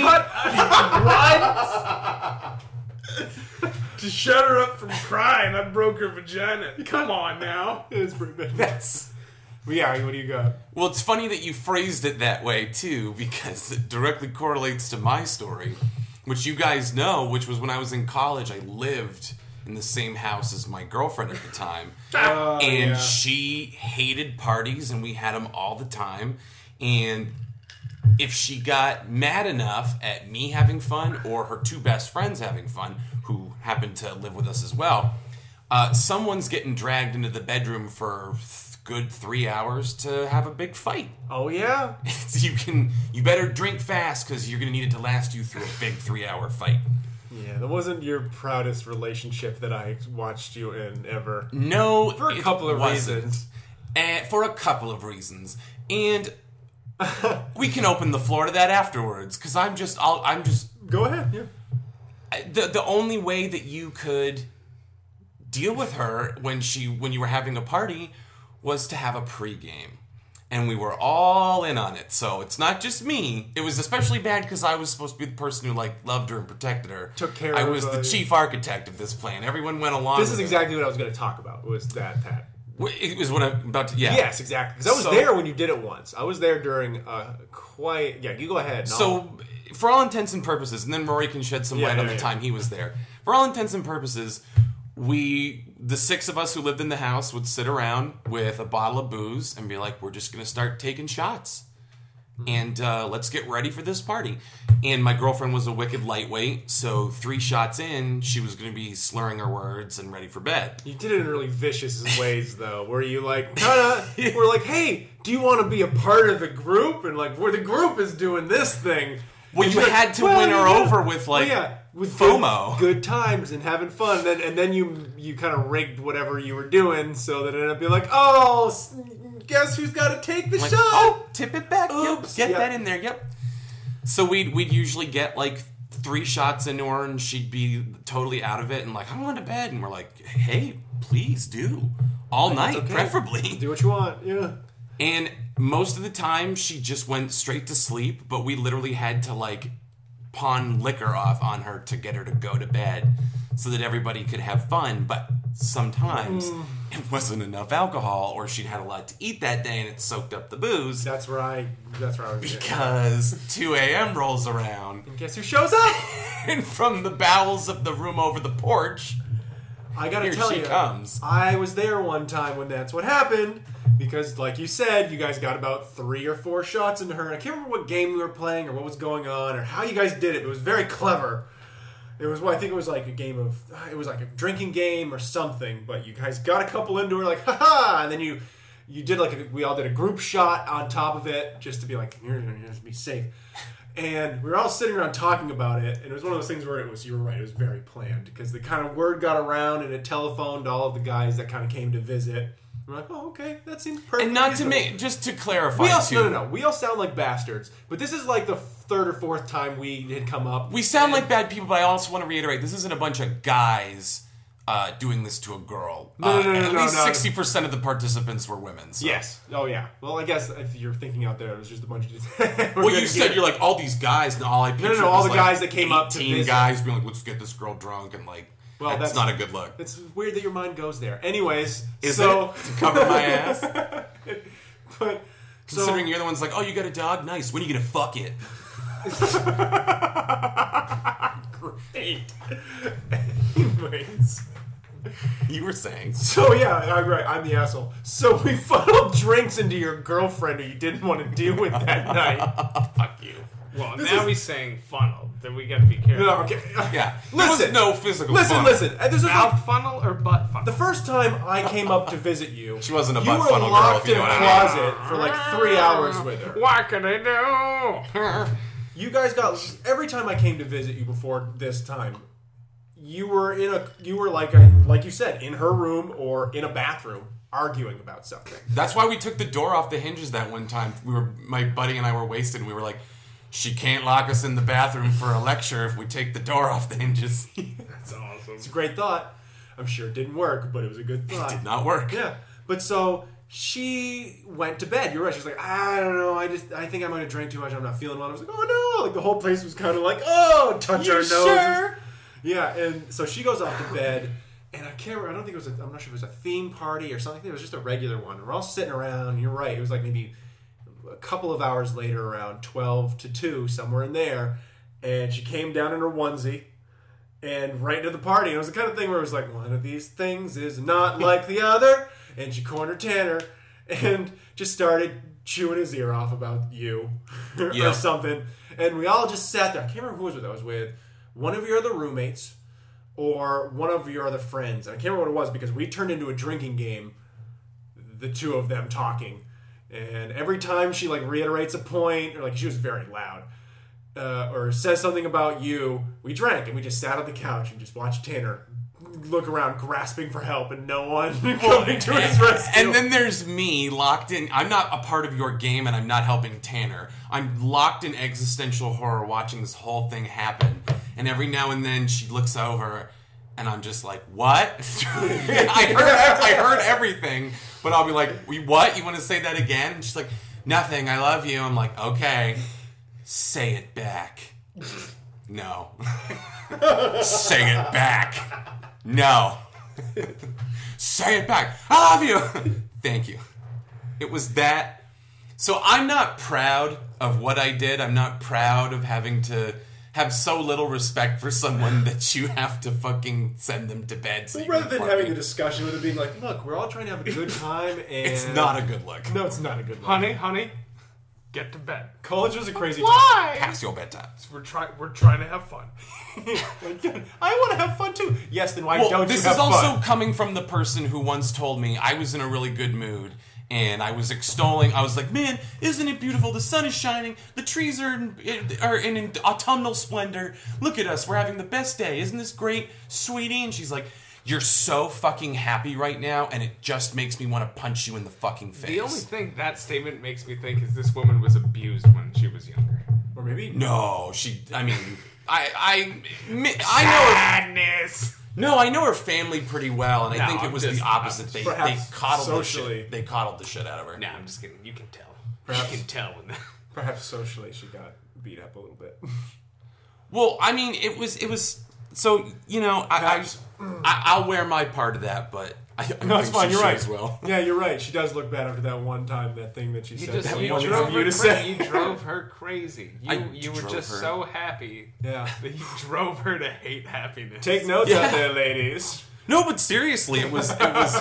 What? To shut her up from crying, I broke her vagina. Come on now. It's pretty bad. That's Well, yeah, what do you got? well, it's funny that you phrased it that way too, because it directly correlates to my story, which you guys know, which was when I was in college. I lived in the same house as my girlfriend at the time. Uh, and yeah. she hated parties, and we had them all the time. And if she got mad enough at me having fun or her two best friends having fun, who happened to live with us as well, uh, someone's getting dragged into the bedroom for th- good three hours to have a big fight. Oh, yeah? you can, you better drink fast because you're going to need it to last you through a big three-hour fight. Yeah, that wasn't your proudest relationship that I watched you in ever. No, For a it couple of wasn't. reasons. And for a couple of reasons. And we can open the floor to that afterwards, because I'm just, I'll, I'm just... Go ahead, yeah. The, the only way that you could deal with her when she when you were having a party was to have a pregame. And we were all in on it. So it's not just me. It was especially bad because I was supposed to be the person who like loved her and protected her. Took care I of was the uh, chief architect of this plan. Everyone went along. This with is it. exactly what I was going to talk about, was that, Pat. It was what I'm about to... Yeah. Yes, exactly. Because I was So- there when you did it once. I was there during uh, quite... Yeah, you go ahead. and I'll- So, for all intents and purposes, and then Rory can shed some Yeah, light on yeah, the yeah. time he was there. For all intents and purposes, we, the six of us who lived in the house, would sit around with a bottle of booze and be like, we're just going to start taking shots. And uh, let's get ready for this party. And my girlfriend was a wicked lightweight, so three shots in, she was going to be slurring her words and ready for bed. You did it in really vicious ways, though, where you, like, kind of were like, hey, do you want to be a part of the group? And, like, where the group is doing this thing. Well, And you you're had like, to well, win her yeah. over with, like, Well, yeah, with FOMO. Good, good times and having fun. And then, and then you you kind of rigged whatever you were doing so that it ended up being like, oh, s- guess who's got to take the Like, shot? oh, tip it back. Oops. Yep, get Yep. that in there. Yep. So we'd we'd usually get like three shots into her, and she'd be totally out of it, and like, I'm going to bed, and we're like, hey, please do all night, okay. preferably. Do what you want, yeah. And most of the time, she just went straight to sleep. But we literally had to like pawn liquor off on her to get her to go to bed, so that everybody could have fun. But sometimes Mm. it wasn't enough alcohol, or she'd had a lot to eat that day, and it soaked up the booze. That's where I, that's where I was getting. Because two a.m. rolls around, And guess who shows up? and from the bowels of the room over the porch, I gotta Here tell she you, comes. I was there one time when that's what happened. Because, like you said, you guys got about three or four shots into her. And I can't remember what game we were playing or what was going on or how you guys did it. But it was very clever. It was, well, I think it was like a game of, it was like a drinking game or something. But you guys got a couple into her, like, haha. And then you you did like, a, we all did a group shot on top of it just to be like, you're going to be safe. And we were all sitting around talking about it, and it was one of those things where it was, you were right, it was very planned, because the kind of word got around, and it telephoned all of the guys that kind of came to visit. We're like, oh, okay, that seems perfect. and not to make, just to clarify, We all, too, no, no, no, we all sound like bastards, but this is like the third or fourth time we had come up. we sound And- like bad people, but I also want to reiterate, this isn't a bunch of guys uh, doing this to a girl. No, uh, no, no, no, At no, least no. sixty percent of the participants were women. So. Yes. Oh, yeah. Well, I guess if you're thinking out there, it was just a bunch of dudes. Well, you said you're like, all these guys, and all I no, pictured no, all was, the like, guys that came up to eighteen visit. guys being like, let's get this girl drunk, and like, Well, that's, that's- not a good look. It's weird that your mind goes there. Anyways, Is so... it? To cover my ass? But... Considering so, you're the one's like, oh, you got a dog? Nice. When are you going to fuck it? Great. Anyways. You were saying. So, yeah, I'm right. I'm the asshole. So we funneled drinks into your girlfriend who you didn't want to deal with that night. Fuck you. Well, This now is- he's saying funnel. Then we got to be careful. No, okay. Yeah. There was Listen. no physical Listen, fun. listen. Uh, This is like Mouth funnel or butt funnel? the first time I came up to visit you. She wasn't a you butt were funnel girl, locked if you in know a what I mean. closet for like three hours with her. What can I do? You guys got every time I came to visit you before this time, you were in a you were like a like you said in her room or in a bathroom arguing about something. That's why we took the door off the hinges that one time. We were, my buddy and I were wasted, and we were like, she can't lock us in the bathroom for a lecture if we take the door off the hinges. That's awesome. It's a great thought. I'm sure it didn't work, but it was a good thought. Did not work. Yeah, but so she went to bed. You're right. She's like, I don't know. I just I think I might have drank too much. I'm not feeling well. I was like, oh no! Like the whole place was kind of like, oh, touch You our noses. sure? Yeah, and so she goes off to bed, and I can't remember. I don't think it was. A, I'm not sure if it was a theme party or something. It was just a regular one. We're all sitting around. You're right. It was like maybe a couple of hours later, around twelve to two, somewhere in there. And she came down in her onesie, and right into the party. And it was the kind of thing where it was like, one of these things is not like the other. And she cornered Tanner and just started chewing his ear off about you or Yep. something. And we all just sat there. I can't remember who was with. I was with one of your other roommates or one of your other friends. And I can't remember what it was because we turned into a drinking game, the two of them talking. And every time she like reiterates a point, or like she was very loud, uh, or says something about you, we drank and we just sat on the couch and just watched Tanner look around grasping for help and no one coming to his rescue. And then there's me locked in. I'm not a part of your game, and I'm not helping Tanner. I'm locked in existential horror watching this whole thing happen. And every now and then she looks over, and I'm just like, what? I heard I heard everything, but I'll be like, we what? You want to say that again? And she's like, nothing, I love you. I'm like, okay, say it back. No. Say it back. No. Say it back. I love you. Thank you. It was that. So I'm not proud of what I did. I'm not proud of having to have so little respect for someone that you have to fucking send them to bed. So Well, you rather can than having party. the discussion with it being like, look, we're all trying to have a good time, and It's not a good look. No, it's not a good look. Honey, honey, get to bed. College was a crazy time. Why? Past your bedtime. We're trying. We're trying to have fun. I want to have fun too. Yes, then why Well, don't this you have is also fun? coming from the person who once told me I was in a really good mood. And I was extolling, I was like, man, isn't it beautiful? The sun is shining. The trees are in, are in, in autumnal splendor. Look at us. We're having the best day. Isn't this great, sweetie? And she's like, you're so fucking happy right now, and it just makes me want to punch you in the fucking face. The only thing that statement makes me think is this woman was abused when she was younger. Or maybe No, she, I mean, I, I, I know her. Sadness. No, I know her family pretty well, and I No, think it I'm was just- the opposite. I'm They just- they Perhaps coddled the socially. shit. They coddled the shit out of her. Nah, I'm just kidding. You can tell. Perhaps- You can tell when that. perhaps socially she got beat up a little bit. Well, I mean, it was it was so you know I, I, Perhaps- I I'll wear my part of that, but I, I No, it's think fine. she You're should right. as well. Yeah, you're right. She does look bad after that one time. That thing that she You said. just that you one drove thing her you to crazy. say. You drove her crazy. You I you were drove just her. so happy Yeah. that you drove her to hate happiness. Take notes Yeah. out there, ladies. No, but seriously, it was it was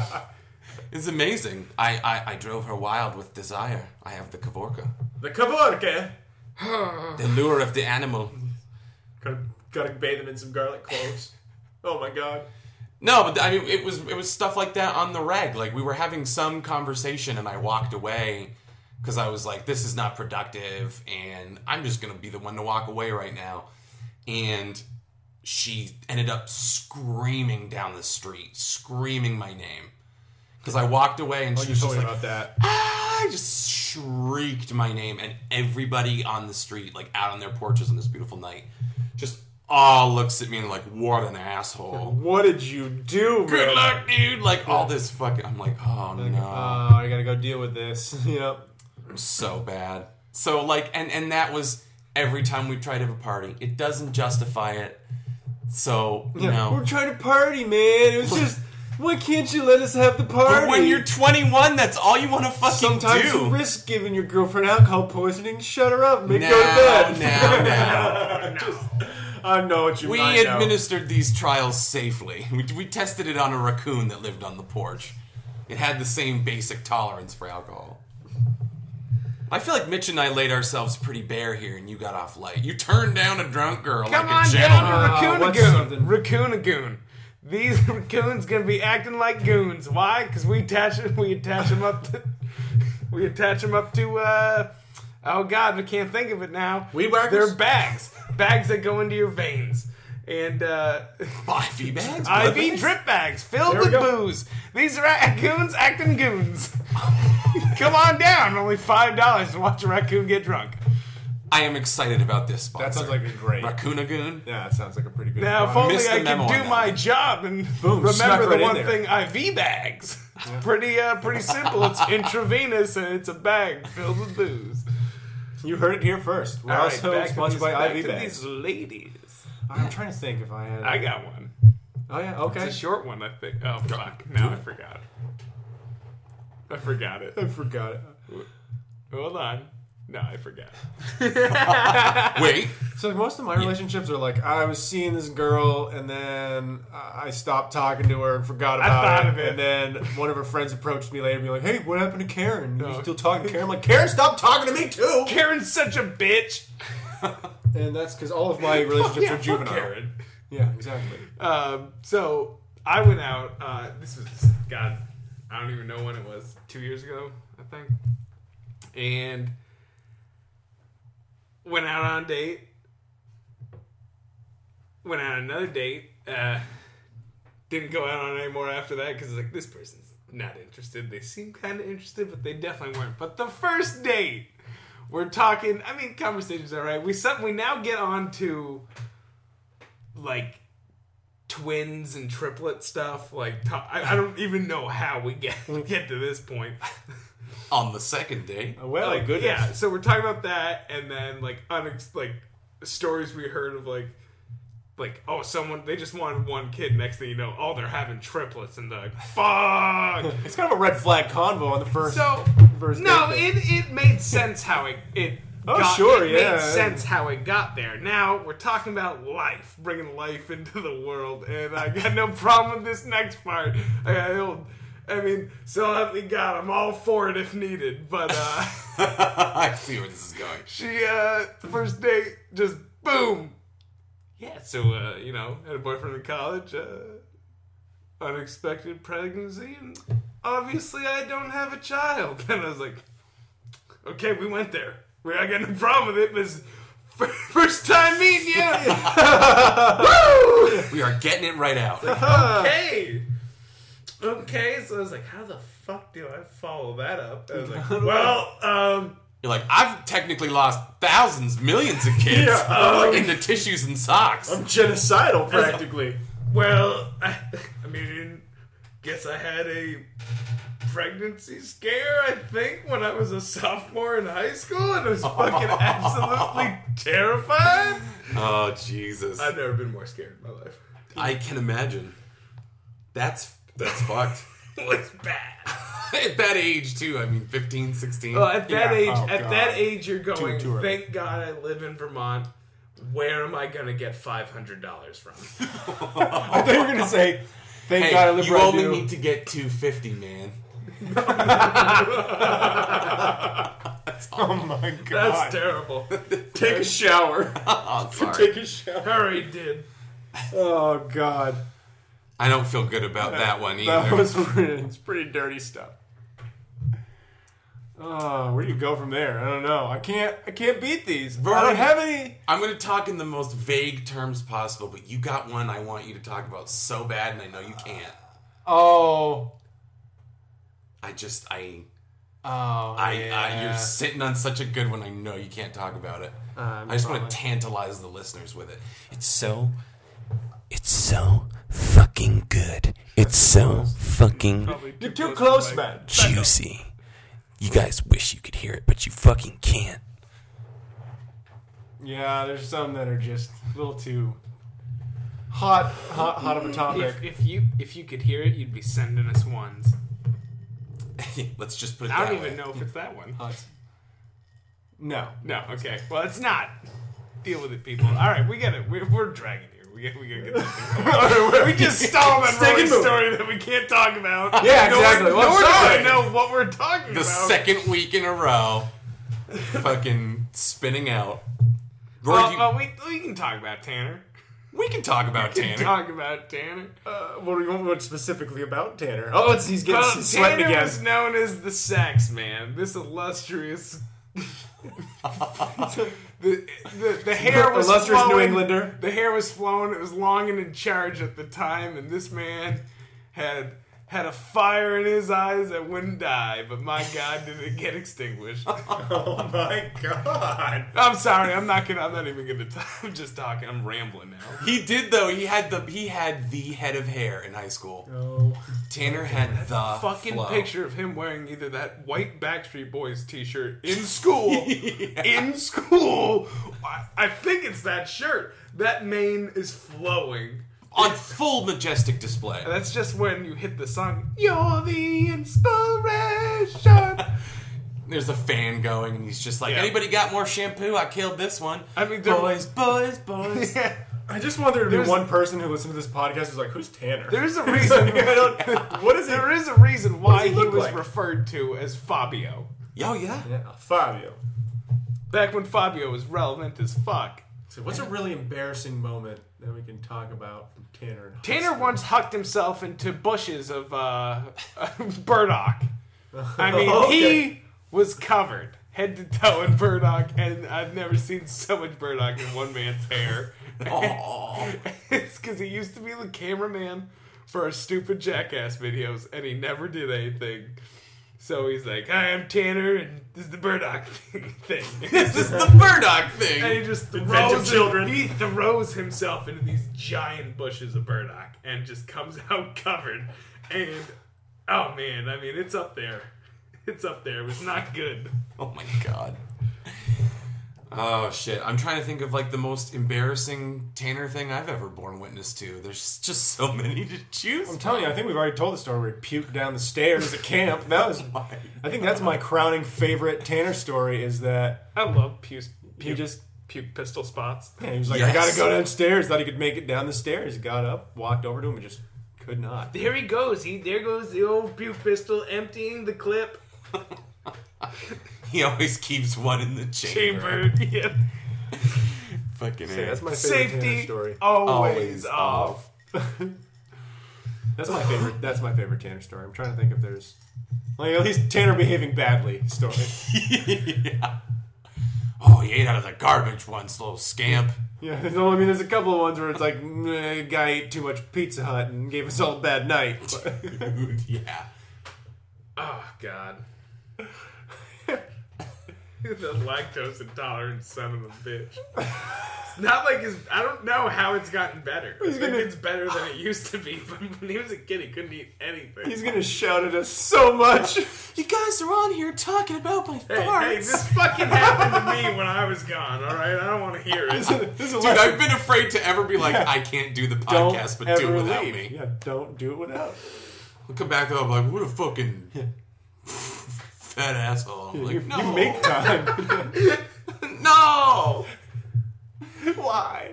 it's amazing. I, I I drove her wild with desire. I have the Kavorka, The Kavorka. the lure of the animal. Gotta, gotta bathe them in some garlic cloves. Oh my god. No, but I mean, it was it was stuff like that on the reg. Like we were having some conversation, and I walked away because I was like, "This is not productive," and I'm just gonna be the one to walk away right now. And she ended up screaming down the street, screaming my name because I walked away, and Oh, she you was told just me like, about that. "Ah!" I just shrieked my name, and everybody on the street, like out on their porches on this beautiful night, just all looks at me and like, "What an asshole." What did you do, Good man? luck, dude. Like all this fucking. I'm like, oh no, Oh, I gotta go deal with this. Yep. so bad. So like, and and that was every time we tried to have a party. It doesn't justify it. So you Yeah, we're know, trying to party, man. It was just, why can't you let us have the party? but when you're twenty-one, that's all you want to fucking Sometimes do. you risk giving your girlfriend alcohol poisoning. Shut her up. Make No, her go to bed. no, no. Just, I know what you We I know. administered these trials safely. We, we tested it on a raccoon that lived on the porch. It had the same basic tolerance for alcohol. I feel like Mitch and I laid ourselves pretty bare here, and you got off light. You turned down a drunk girl Come like on a down gentleman. to Uh, what's Raccoon-a-goon. something- Raccoon-a-goon. These raccoons gonna be acting like goons. Why? Because we attach we attach them up to we attach them up to uh oh god, we can't think of it now. Weed whackers? They're bags, bags that go into your veins, and uh, I V bags? Blood I V bags? drip bags filled There we with go. booze. These are raccoons acting goons. Come on down. Only five dollars to watch a raccoon get drunk. I am excited about this sponsor. That sounds like a great. Raccoon-a-goon? Yeah, that sounds like a pretty good. Now, if product. only missed I the memo could on do that my one. job and Boom, snuck remember the right in one there. thing, I V bags. Pretty, uh, pretty simple. It's intravenous and it's a bag filled with booze. You heard it here first. We're All right, also back to sponsored these, by back I V to bags. these ladies. I'm trying to think if I had. I got one. Oh yeah. Okay. It's a short one, I think. Oh fuck! Now I forgot. I forgot it. I forgot it. Hold on. No, I forgot. Wait. So most of my relationships are like, I was seeing this girl, and then I stopped talking to her and forgot about thought it. of it. And then one of her friends approached me later and be like, hey, what happened to Karen? You No. still talking to Karen? I'm like, Karen, stop talking to me too! Karen's such a bitch. And that's because all of my relationships Yeah, are fuck juvenile. Karen. Yeah, exactly. Um, so I went out. Uh, this was God. I don't even know when it was. Two years ago, I think. And went out on a date. Went out on another date. Uh, didn't go out on it anymore after that because like this person's not interested. They seem kind of interested, but they definitely weren't. But the first date, we're talking. I mean, conversations are right. We some we now get on to like twins and triplet stuff. Like to, I, I don't even know how we get get to this point. On the second date. Oh, well, like, goodness. yeah, so we're talking about that, and then like unex- like stories we heard of like like oh someone they just wanted one kid. Next thing you know, oh they're having triplets, and they're like fuck. It's kind of a red flag convo on the first. So first no, date. it it made sense how it it. Oh, got, sure, it yeah. made sense how it got there. Now we're talking about life, bringing life into the world, and I got no problem with this next part. I got, I mean, so help me God, I'm all for it if needed. But uh, I see where this is going. she, uh, first date, just boom. Yeah, so uh, you know, had a boyfriend in college, uh, unexpected pregnancy, and obviously I don't have a child. And I was like, okay, we went there. We I got no problem with it, but it's first time meeting you. Woo! We are getting it right out. Okay. Okay, so I was like, how the fuck do I follow that up? I was like, well, um, You're like, I've technically lost thousands, millions of kids Yeah, um, into tissues and socks. I'm genocidal, practically. well, I, I mean, guess I had a pregnancy scare, I think, when I was a sophomore in high school, and I was fucking absolutely terrified. Oh, Jesus. I've never been more scared in my life. I can imagine. That's that's fucked. It was bad. At that age, too. I mean, fifteen, sixteen. Well, at that Yeah, age, oh, at God. that age, you're going. too early. Thank God I live in Vermont. Where am I gonna get five hundred dollars from? I thought you were going to say, thank Hey, God I live you where I only do. need to get two hundred fifty, man. Oh my God. That's terrible. Take a shower. Oh, sorry. Take a shower. Hurry, did. Oh God. I don't feel good about that one either. That was pretty, it's pretty dirty stuff. Oh, where do you go from there? I don't know. I can't. I can't beat these. I Vernon. don't have any. I'm going to talk in the most vague terms possible, but you got one I want you to talk about so bad, and I know you can't. Oh. I just, I, Oh. I, yeah. I you're sitting on such a good one. I know you can't talk about it. Um, I just probably. want to tantalize the listeners with it. It's so, it's so fucking good. It's so fucking Probably You're too to close, the man. mic. juicy. You guys wish you could hear it, but you fucking can't. Yeah, there's some that are just a little too hot, hot, hot of a topic. If, if you if you could hear it, you'd be sending us ones. Let's just put it I that don't way. even know if it's that one. Hot. No. No, okay. Well, it's not. Deal with it, people. All right, we get it. We're, we're dragging here. We got, we got to get something going. We just stalled that Stick Roy and move. story that we can't talk about. Yeah, Nor- exactly. Well, Nor do sorry. I know what we're talking The about. second week in a row, fucking spinning out. Roy, Well, you- well, we, we can talk about Tanner. we can talk about We can Tanner. talk about Tanner. Uh, what do you want what specifically about Tanner? Oh, it's he's getting Well, he's sweating Tanner again. was known as the Sax Man. This illustrious. the, the the hair was Illustrious New flowing. Englander. The hair was flowing. It was long and in charge at the time, and this man had had a fire in his eyes that wouldn't die. But my God, did it get extinguished? Oh my God. I'm sorry. I'm not gonna. I'm not even gonna. Talk. I'm just talking. I'm rambling now. He did though. He had the he had the head of hair in high school. No. Tanner had the Fucking flow. picture of him wearing either that white Backstreet Boys t-shirt in school. In school. I, I think it's that shirt. That mane is flowing. on full majestic display. That's just when you hit the song, "You're the inspiration." there's a fan going, and he's just like, Yeah. anybody got more shampoo? I killed this one. I mean, there- boys, boys, boys. Yeah. I just want there to be There's- one person who listens to this podcast who's like, who's Tanner? There's a reason. I don't, what is it? There is a reason why he he, look was like? referred to as Fabio. Oh, yeah. Yeah, Fabio. Back when Fabio was relevant as fuck. So what's a really embarrassing moment that we can talk about from Tanner? And Tanner Hudson? once hucked himself into bushes of uh, burdock. I mean, Okay. he was covered head to toe in burdock, and I've never seen so much burdock in one man's hair. Aw. It's because he used to be the cameraman for our stupid Jackass videos, and he never did anything. So he's like, "Hi, I'm Tanner, and this is the burdock thing." This is the burdock And thing. he just Inventive throws children. He throws himself into these giant bushes of burdock and just comes out covered. And oh man, I mean, it's up there. It's up there. It was not good. Oh my god. Oh shit. I'm trying to think of like the most embarrassing Tanner thing I've ever borne witness to. There's just so many to choose. I'm telling you, I think we've already told the story where he puked down the stairs at camp. That was, I think that's my crowning favorite Tanner story. Is that I love puke, he puke, just puke pistol spots. yeah, he was like, I Yes. gotta go downstairs. Thought he could make it down the stairs. Got up, walked over to him, and just could not. There he goes. He there goes the old puke pistol emptying the clip He always keeps one in the chamber. chamber. Yeah. Fucking Say, A. that's my favorite Tanner Safety story. always, Always off. That's my favorite. That's my favorite Tanner story. I'm trying to think if there's like at least Tanner behaving badly story. Yeah. Oh, he ate out of the garbage once, little scamp. Yeah, there's only, I mean, there's a couple of ones where it's like mm, a guy ate too much Pizza Hut and gave us all a bad night. But- Dude, yeah. Oh God. The lactose intolerant son of a bitch. It's not like his. I don't know how it's gotten better. I think gonna- it's better than it used to be. But when he was a kid, he couldn't eat anything. He's gonna shout at us so much. You guys are on here talking about my Hey, farts. hey, this fucking happened to me when I was gone. All right, I don't want to hear it. This is, this is a Dude, lesson. I've been afraid to ever be like, I can't do the Don't podcast, but ever do it without leave. me. Yeah, don't do it without. I'll come back though, I'm like, what a fucking fat asshole. I'm like, you, no. you make time. No! Why?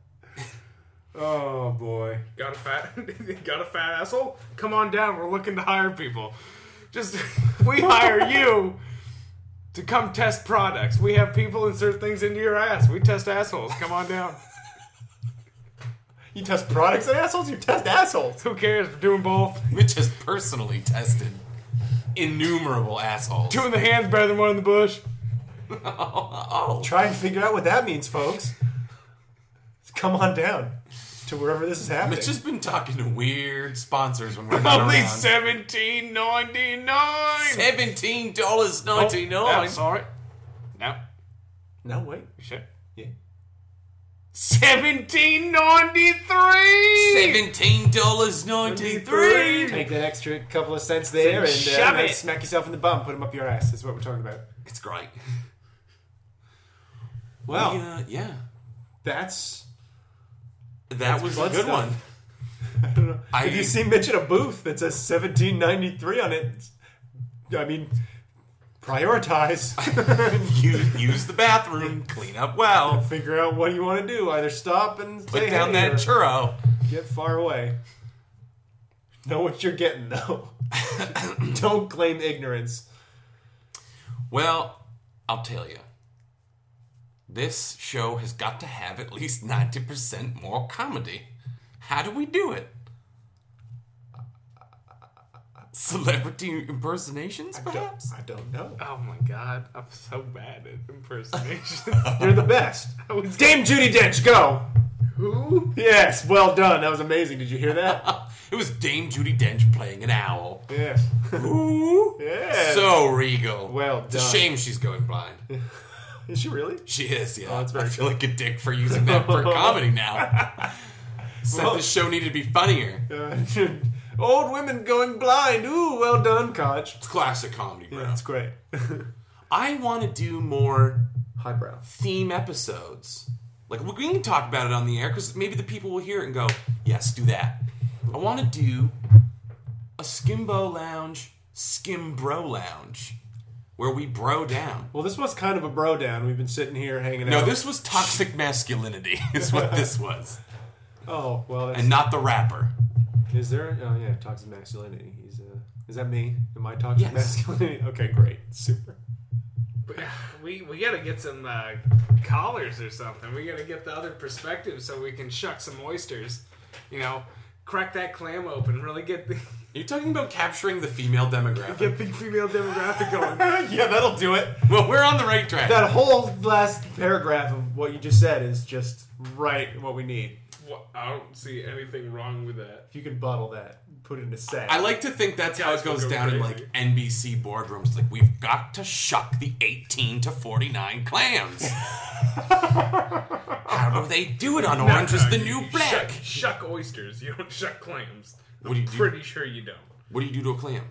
Oh boy. Got a fat, got a fat asshole? Come on down. We're looking to hire people. Just we hire you to come test products. We have people insert things into your ass. We test assholes. Come on down. You test products and assholes. You test assholes. Who cares? We're doing both. Mitch has personally tested innumerable assholes. Two in the hand's better than one in the bush. Oh. Try and figure out what that means, folks. Come on down to wherever this is happening. Mitch has been talking to weird sponsors when we're not Only around. seventeen ninety nine. Seventeen dollars ninety nine. Sorry. No. No, wait. You sure? Yeah. Seventeen ninety three. Seventeen dollars ninety three. Take that extra couple of cents there and Shove uh, it. smack yourself in the bum. Put them up your ass. That's what we're talking about. It's great. Well, Yeah, yeah. that's That was a fun good stuff. one. I don't know. I- if you see Mitch at a booth that says seventeen ninety-three on it, I mean, prioritize. Use, use the bathroom, clean up well, Figure out what you want to do. Either stop and put say down hey that or churro. get far away. Know what you're getting, though. Don't claim ignorance. Well, I'll tell you. This show has got to have at least ninety percent more comedy. How do we do it? Celebrity impersonations, perhaps? I don't know. Oh my god, I'm so bad at impersonations. You're the best. I was Dame Judi Dench, go! who? Yes, well done. That was amazing. Did you hear that? It was Dame Judi Dench playing an owl. Yes. Ooh. Yes. So regal. Well It's a done. shame she's going blind. Is she really? She is, yeah. Oh, that's very I feel like a dick for using that for comedy now. Said Well- this show needed to be funnier. Uh, old women going blind. Ooh, well done, Koch. It's classic comedy, bro. Yeah, that's great. I want to do more Highbrow. theme episodes. Like, we can talk about it on the air, because maybe the people will hear it and go, yes, do that. I want to do a Skimbo Lounge, Skimbro Lounge. where we bro down. Well, this was kind of a bro down. We've been sitting here hanging No, out. this was toxic masculinity, is what this was. Oh, well, that's... And not the rapper. Is there? Oh, yeah, toxic masculinity. He's uh, Is that me? Am I toxic Yes. masculinity? Okay, great. Super. But we we gotta get some uh, collars or something. We gotta get the other perspective so we can shuck some oysters. You know, crack that clam open. Really get the Are you talking about capturing the female demographic? get the female demographic going. Yeah, that'll do it. Well, we're on the right track. That whole last paragraph of what you just said is just right what we need. Well, I don't see anything wrong with that. If you can bottle that, put it in a set. I like to think that's how Guys it goes will go down in crazy. like N B C boardrooms. Like, we've got to shuck the eighteen to forty-nine clams. How do they do it on Orange is the New you Black? Shuck, shuck oysters. You don't shuck clams. What do you I'm do? pretty sure you don't. What do you do to a clam?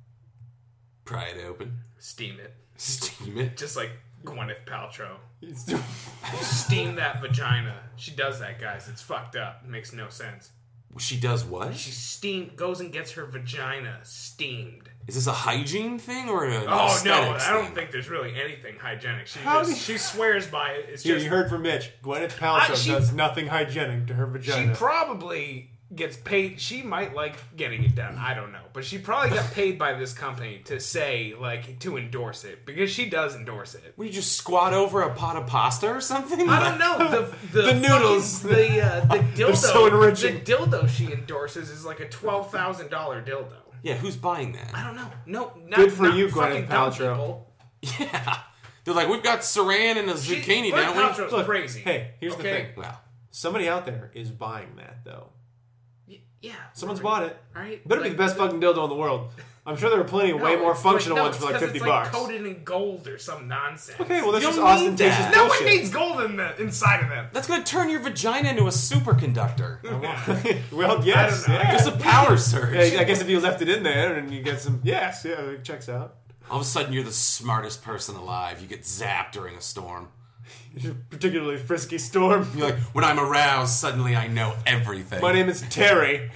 Pry it open. Steam it. Steam it. Just like Gwyneth Paltrow. It's- Steam that vagina. She does that, guys. It's fucked up. It makes no sense. She does what? She steam goes and gets her vagina steamed. Is this a hygiene thing or an Oh no, aesthetics I don't thing? think there's really anything hygienic. She How just, do she swears by it. It's Here, just you heard from Mitch. Gwyneth Paltrow I- she- does nothing hygienic to her she vagina. probably gets paid. She might like getting it done. I don't know, but she probably got paid by this company to say like to endorse it because she does endorse it. Will you just squat over a pot of pasta or something? I don't know the the, The noodles. fucking- the uh, the dildo. so enriching. The dildo she endorses is like a twelve thousand dollar dildo. Yeah, who's buying that? I don't know. No, not, Good for not you, fucking Gwyneth dumb Paltrow. people. Yeah. They're like, we've got saran and a She- zucchini, Gwyneth don't we? Paltrow's Look, crazy. hey, here's the Okay? thing. Wow. Somebody out there is buying that, though. Y- Yeah. Someone's right. bought it. Right? Better be Like, the best fucking dildo in the world. I'm sure there are plenty of no, way more it's functional like, no, ones for like it's 'cause fifty it's bucks. Like coated in gold or some nonsense. Okay, well that's You just don't need ostentatious that. no bullshit. one needs gold in the inside of them. That's going to turn your vagina into a superconductor. Well, yes. I don't know. Yeah. It's a power surge. Yeah, I guess if you left it in there and you get some, yes, yeah, it checks out. All of a sudden, you're the smartest person alive. You get zapped during a storm. Particularly frisky storm. You're like, when I'm aroused, suddenly I know everything. My name is Terry.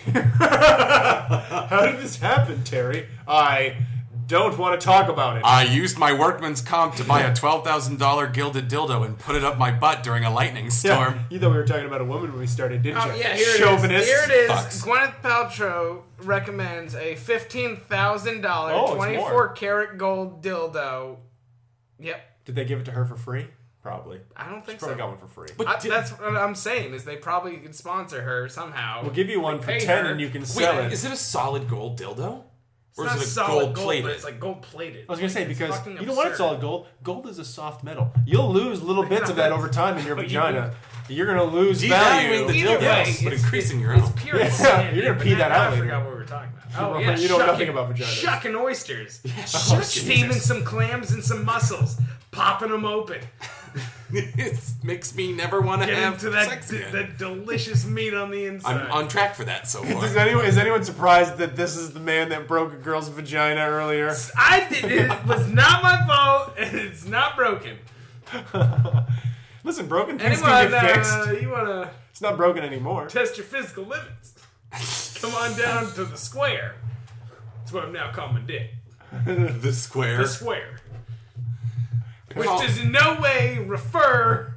How did this happen, Terry? I don't want to talk about it. I used my workman's comp to buy a twelve thousand dollars gilded dildo and put it up my butt during a lightning storm. Yeah, you thought we were talking about a woman when we started, didn't Oh you? yeah, here it is. Chauvinist. Here it is. Fucks. Gwyneth Paltrow recommends a fifteen thousand Oh, dollars, it's more. twenty-four karat gold dildo. Yep, Did they give it to her for free? Probably. I don't think She probably so. got one for free. But I, di- that's what I'm saying is they probably could sponsor her somehow. We'll give you one for Pay ten her. and you can wait, sell it. is it a solid gold dildo? It's Or not is it a solid gold gold, plated? but it's like gold plated. I was gonna say It's because fucking you don't want it absurd. solid gold. Gold is a soft metal. You'll lose little bits of that over time in your But you vagina. You're gonna lose Devaluing value. the Either dildo, way, but it's, increasing it's, your it's own. pure Yeah, insanity, you're gonna but pee now- that now out I later. forgot what we were talking about. Oh You yeah, know shucking- nothing about vaginas. Shucking oysters, Oh, steaming Jesus. some clams and some mussels, popping them open, It makes me never want to getting have to that sex d- again. that delicious meat on the inside. I'm on track for that so far. Does anyone, is anyone surprised that this is the man that broke a girl's vagina earlier? I did. It was not my fault, and it's not broken. Listen, broken things Anyone, can get fixed. uh, you want to It's not broken anymore. test your physical limits? Come on down to the square. That's what I'm now calling my dick. the square. The square. Which Call- does in no way refer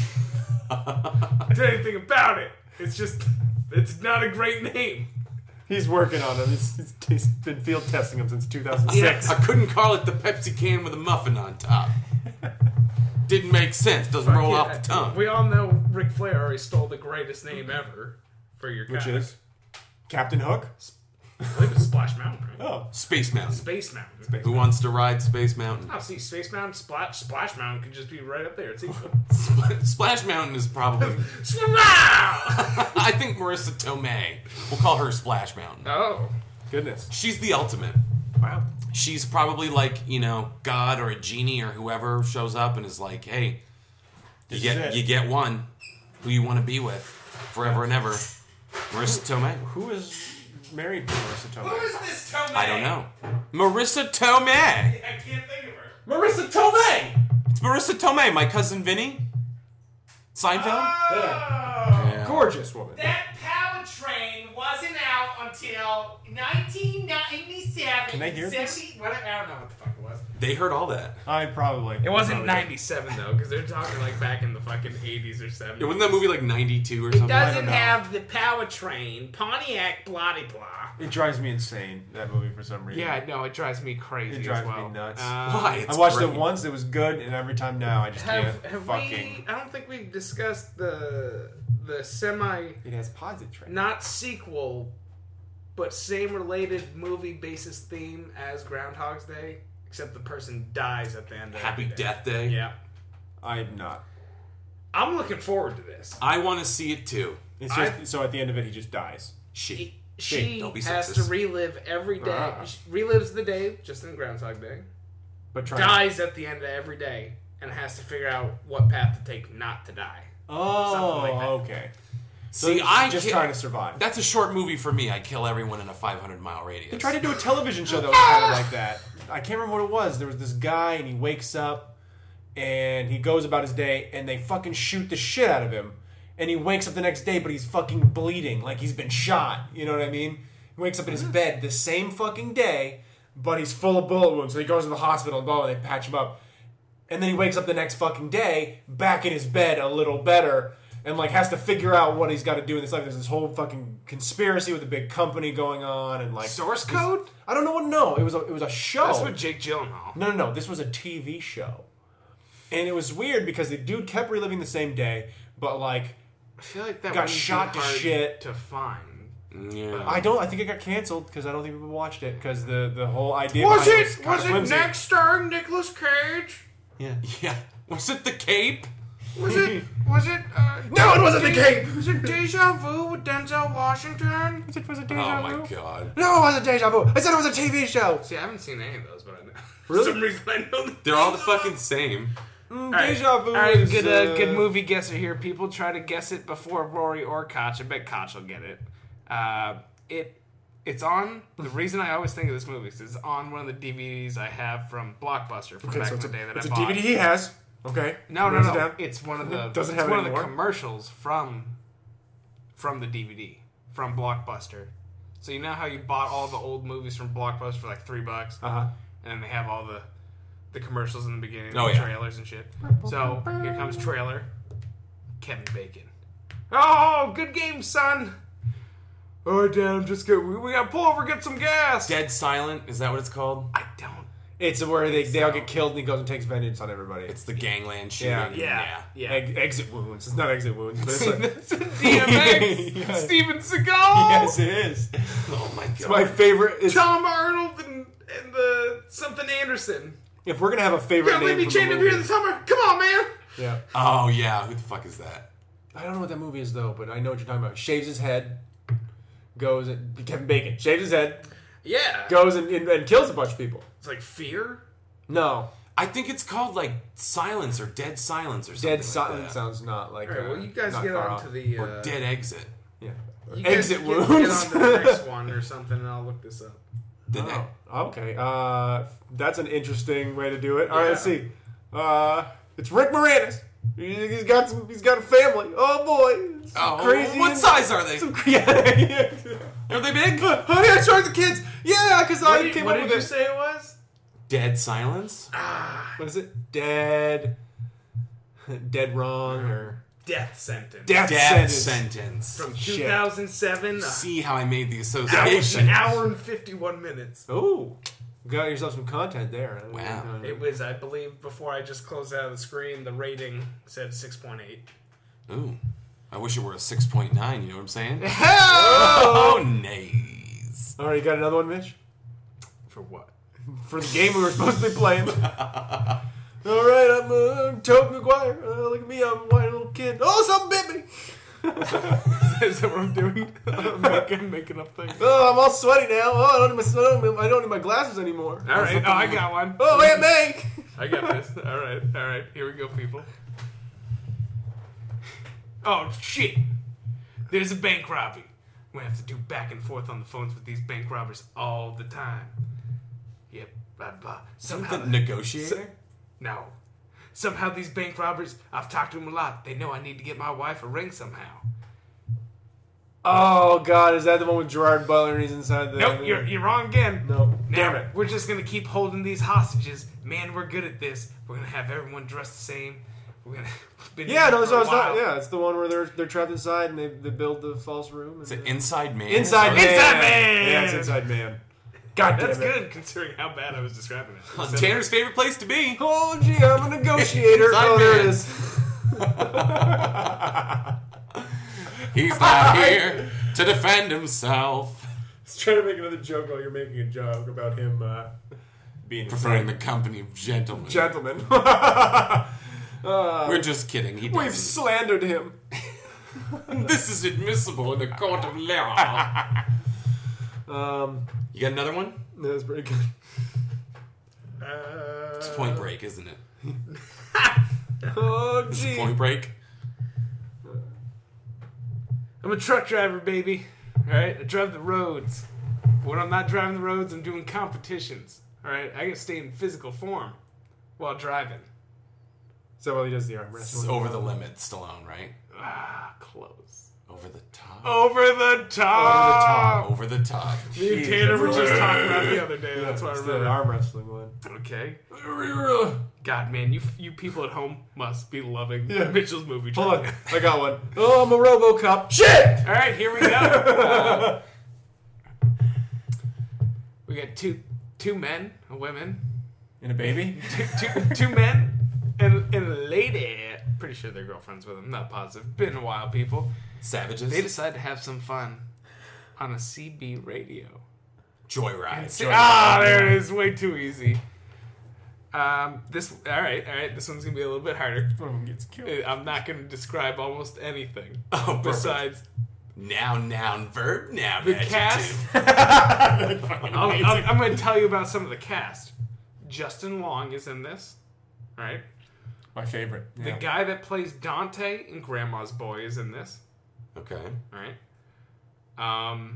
to anything about it. It's just, it's not a great name. He's working on him. He's, he's, he's been field testing him since two thousand six. I couldn't call it the Pepsi can with a muffin on top. Didn't make sense. Doesn't roll Yeah, off the tongue. We all know Ric Flair already stole the greatest name ever for your Which guy. is Captain Hook. I believe it's Splash Mountain, right? Oh, Space Mountain. Space Mountain. Who wants to ride Space Mountain? Oh, see, Space Mountain, Splash, Splash Mountain could just be right up there. It's equal. Spl- Splash Mountain is probably. Wow! I think Marissa Tomei. We'll call her Splash Mountain. Oh. goodness! She's the ultimate. Wow. She's probably like, you know, God or a genie or whoever shows up and is like, hey, you This is get it. you get one who you want to be with forever and ever. Marissa Tomei. Who is married to Marissa Who Tomei? is this Tomei? I don't know. Marissa Tomei. I can't think of her. Marissa Tomei. It's Marissa Tomei, my cousin Vinny. Seinfeld. Oh. Yeah. Gorgeous woman. That power train wasn't out until nineteen ninety-seven. Can they hear this? seventy, what, I don't know what the fuck it was. They heard all that. I probably. It wasn't probably ninety-seven though, because they're talking like back in the fucking eighties or seventies. Yeah, wasn't that movie like ninety-two or It something? I doesn't don't know. have the powertrain, Pontiac, blah de blah. It drives me insane, that movie, for some reason. Yeah, no, it drives me crazy. It drives as well. me nuts. Uh, Why? I It's watched great. it once, it was good, and every time now I just Have, can't have fucking... we? I don't think we've discussed the the semi It has positron. not sequel, but same related movie basis theme as Groundhog's Day, except the person dies at the end. of Happy every day. Death Day. Yeah, I'm not. I'm looking forward to this. I want to see it too. It's just, I- so at the end of it, he just dies. She. She Don't be has sexist. to relive every day. Ah. She relives the day, just in Groundhog Day. But try Dies at the end of every day, and has to figure out what path to take not to die. Oh, Something like that. okay. So See, he's I just ki- trying to survive. That's a short movie for me. I kill everyone in a five hundred mile radius. They tried to do a television show that was kind of like that. I can't remember what it was. There was this guy, and he wakes up, and he goes about his day, and they fucking shoot the shit out of him. And he wakes up the next day, but he's fucking bleeding, like he's been shot. You know what I mean? He wakes up in his bed the same fucking day, but he's full of bullet wounds. So he goes to the hospital, and blah, blah, they patch him up. And then he wakes up the next fucking day, back in his bed, a little better, and like has to figure out what he's got to do in this life. There's this whole fucking conspiracy with a big company going on, and like Source this- code? I don't know what. No, it was a it was a show. That's with Jake Gyllenhaal. No, no, no. This was a T V show, and it was weird because the dude kept reliving the same day, but like I feel like that got wouldn't be shot to hard shit. to find. Yeah. I don't. I think it got canceled because I don't think people watched it because the the whole idea Was behind it? was, kinda Was it flimsy. next starring Nicolas Cage? Yeah. Yeah. Was it the Cape? Was it? Was it? Uh, No, it wasn't the Cape. Was it Deja Vu with Denzel Washington? Was it, was it Oh Deja my Vu? god. No, it wasn't Deja Vu. I said it was a T V show. See, I haven't seen any of those, but I know. Really? For some reason, I know. The They're all the fucking same. Mm, All right. Deja Vu. All right, is, good, uh, uh, good movie guesser here. People try to guess it before Rory or Koch. I bet Koch will get it. Uh, it it's on. The reason I always think of this movie is it's on one of the D V Ds I have from Blockbuster from Okay, back so in it's the a, day that it's I a bought. D V D he has. Okay. No, no, Writes it no. down. It's one of the Doesn't it's have one it of the anymore? commercials from from the D V D from Blockbuster. So you know how you bought all the old movies from Blockbuster for like three bucks, Uh huh. and then they have all the the commercials in the beginning, Oh, the yeah. trailers and shit. So here comes trailer. Kevin Bacon. Oh, good game, son. Oh, damn, I'm just good. We, we gotta pull over, get some gas. Dead Silent? Is that what it's called? I don't. It's where they they all get killed and he goes and takes vengeance on everybody. It's the gangland shooting. Yeah. Yeah, yeah. Eg- exit wounds. It's not exit wounds, but it's like, That's a D M X. Yes. Steven Seagal. yes, it is. Oh my god. It's my favorite. It's, Tom Arnold and, and the something Anderson. if we're gonna have a favorite Can't name leave me for the chained up movie, here in the summer. Come on, man. yeah. Oh yeah. Who the fuck is that? I don't know what that movie is though, but I know what you're talking about. Shaves his head, goes and Kevin Bacon shaves his head, Yeah. goes and, and, and kills a bunch of people. It's like Fear. No, I think it's called like Silence or Dead Silence or something. Dead like Silent that. sounds not like. All right. uh, Well, you guys not get far on off. to the. Uh, Or Dead Exit. Yeah. you guys Exit get, wounds. Get on to the next one or something, and I'll look this up. The ne- Oh, okay. Uh, that's an interesting way to do it. All right, Yeah. let's see. Uh, it's Rick Moranis. He- He's got some. He's got a family. Oh boy, some Oh, crazy. what size are they? Some, yeah, yeah. Are they big? Honey, I tried the kids. Yeah, because I What did, came what up did with you it. say it was? Dead Silence? What is it? Dead. Dead wrong or Death Sentence. death, Death sentence. Sentence. From Shit. two thousand seven. See how I made the Hour, association. an hour and fifty-one minutes. Oh, got yourself some content there. Wow. It was, I believe, before I just closed out of the screen, the rating said six point eight. Ooh. I wish it were a six point nine, you know what I'm saying? Oh! Oh, nice. All right, you got another one, Mitch? For what? For the game we were supposed to be playing. All right, I'm uh, Tobey Maguire. Uh, look at me, I'm a white little kid. Oh, something bit me. Is that what I'm doing? I'm making, making up things. Oh, I'm all sweaty now. Oh, I don't need my, I don't need, I don't need my glasses anymore. All right. Oh, I got one. Oh, Aunt May. I got this. All right. All right. Here we go, people. Oh, shit. There's a bank robbery. We have to do back and forth on the phones with these bank robbers all the time. Yep. Blah, blah. Somehow. The negotiator? No. Somehow these bank robbers, I've talked to them a lot. They know I need to get my wife a ring somehow. Oh God, is that the one with Gerard Butler and he's inside the? Nope, you're you're wrong again. No, Now, damn it. We're just gonna keep holding these hostages. Man, we're good at this. We're gonna have everyone dressed the same. We're gonna. been Yeah, here no, for so a it's not. while. Yeah, it's the one where they're they're trapped inside and they, they build the false room. And Is it they- Inside Man? Inside Man. Inside Man! Yeah, it's Inside Man. God damn That's it. good considering how bad I was describing it. Uh, Tanner's favorite place to be. Oh gee, I'm a negotiator. Inside Oh, there it Man. is. He's not here to defend himself. I was trying to make another joke while you're making a joke about him uh, being Preferring the company of gentlemen. gentleman. uh, We're just kidding. He we've doesn't. slandered him. This is admissible in the court of law. Um, You got another one? that was pretty good. Uh, It's Point Break, isn't it? Oh It's gee. Point Break. I'm a truck driver, baby. All right, I drive the roads. But when I'm not driving the roads, I'm doing competitions. All right, I gotta stay in physical form while driving. Is that while he does the arm It's wrestling? over the limit, Stallone, right? Ah, close. Over the top. Over the top. Over the top. Me and Jeez, Tanner were that's just right. talking about it the other day. That's why I It's remember. the arm wrestling one. Okay. God, man, you you people at home must be loving Yeah. Mitchell's movie. Hold on, trivia. I got one. Oh, I'm a RoboCop. Shit! All right, here we go. Uh, we got two two men, a women, And a baby? two, two, two men, and, and a lady. Pretty sure they're girlfriends with them. Not positive. Been a while, people. Savages. They decide to have some fun on a C B radio. Joyride. See- ah, there it is. Way too easy. Um, this. All right, all right. This one's gonna be a little bit harder. One of them gets killed. I'm not gonna describe almost anything Oh, perfect. besides Noun, noun, verb, noun, the adjective. cast. I'll, I'll, I'm going to tell you about some of the cast. Justin Long is in this, right? My favorite. The Yeah. guy that plays Dante in Grandma's Boy is in this, Okay. right? Um,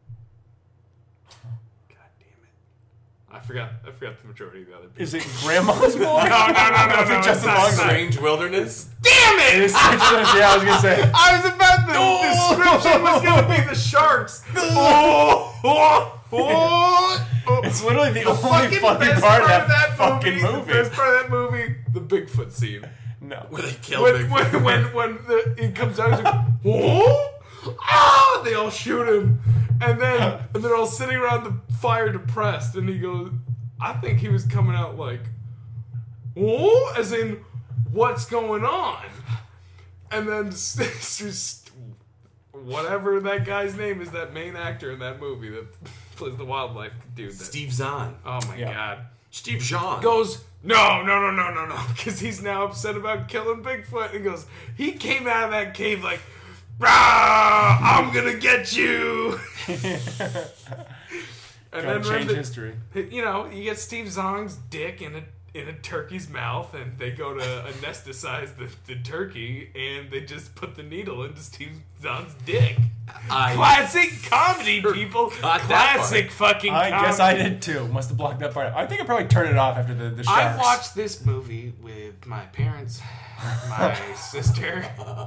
God damn it, I forgot. I forgot the majority of the other people. Is it Grandma's Boy? No, no, no, no, no. Justin it's not- Long? Strange Wilderness. Damn It it! is Strange Wilderness, yeah, I was gonna say. I was about the description was going to be the sharks. Oh, oh, oh, oh. It's literally the, only Fucking fucking best part of that, fucking movie, movie. The best part of that movie, the Bigfoot scene. No. Where they kill When Bigfoot. when when, when the, he comes out, he's like, "Whoa!" Ah! They all shoot him, and then and they're all sitting around the fire, depressed. And he goes, "I think he was coming out like, whoa," as in, "What's going on?" And then it's just whatever that guy's name is, that main actor in that movie that plays the wildlife dude. That, Steve Zahn. oh my Yeah. god. Steve Zahn. Goes, no, no, no, no, no, no, because he's now upset about killing Bigfoot. And goes, he came out of that cave like, rah, I'm gonna get you. And Trying then to change Renda- history. you know, you get Steve Zong's dick in a in a turkey's mouth, and they go to anesthetize the, the turkey, and they just put the needle into Steve Zong's dick. I Classic comedy, people. Forgot that Classic fucking I comedy. guess I did too. Must have blocked that part out. I think I probably turned it off after the, the I sharks. watched this movie with my parents, my sister.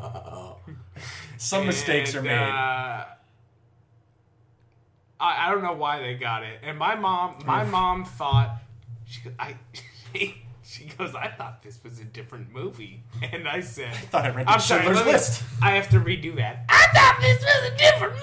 Some mistakes are and, made. Uh, I, I don't know why they got it. And my mom, my mom thought she, I, she, she goes, I thought this was a different movie. And I said, thought I rented I'm sorry, Schindler's let me- List. I have to redo that. I thought this was a different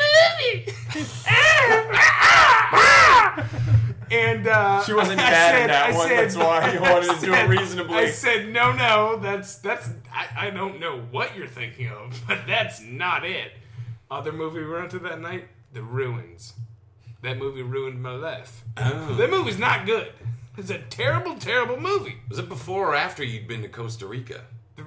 movie. And uh, She wasn't I bad in said- that I one, said- that's why you wanted to I do it said- reasonably. I said, no, no, that's that's. I, I don't know what you're thinking of, but that's not it. Other movie we went to that night, The Ruins. That movie ruined my life. Oh. That movie's not good. It's a terrible, terrible movie. Was it before or after you'd been to Costa Rica? The-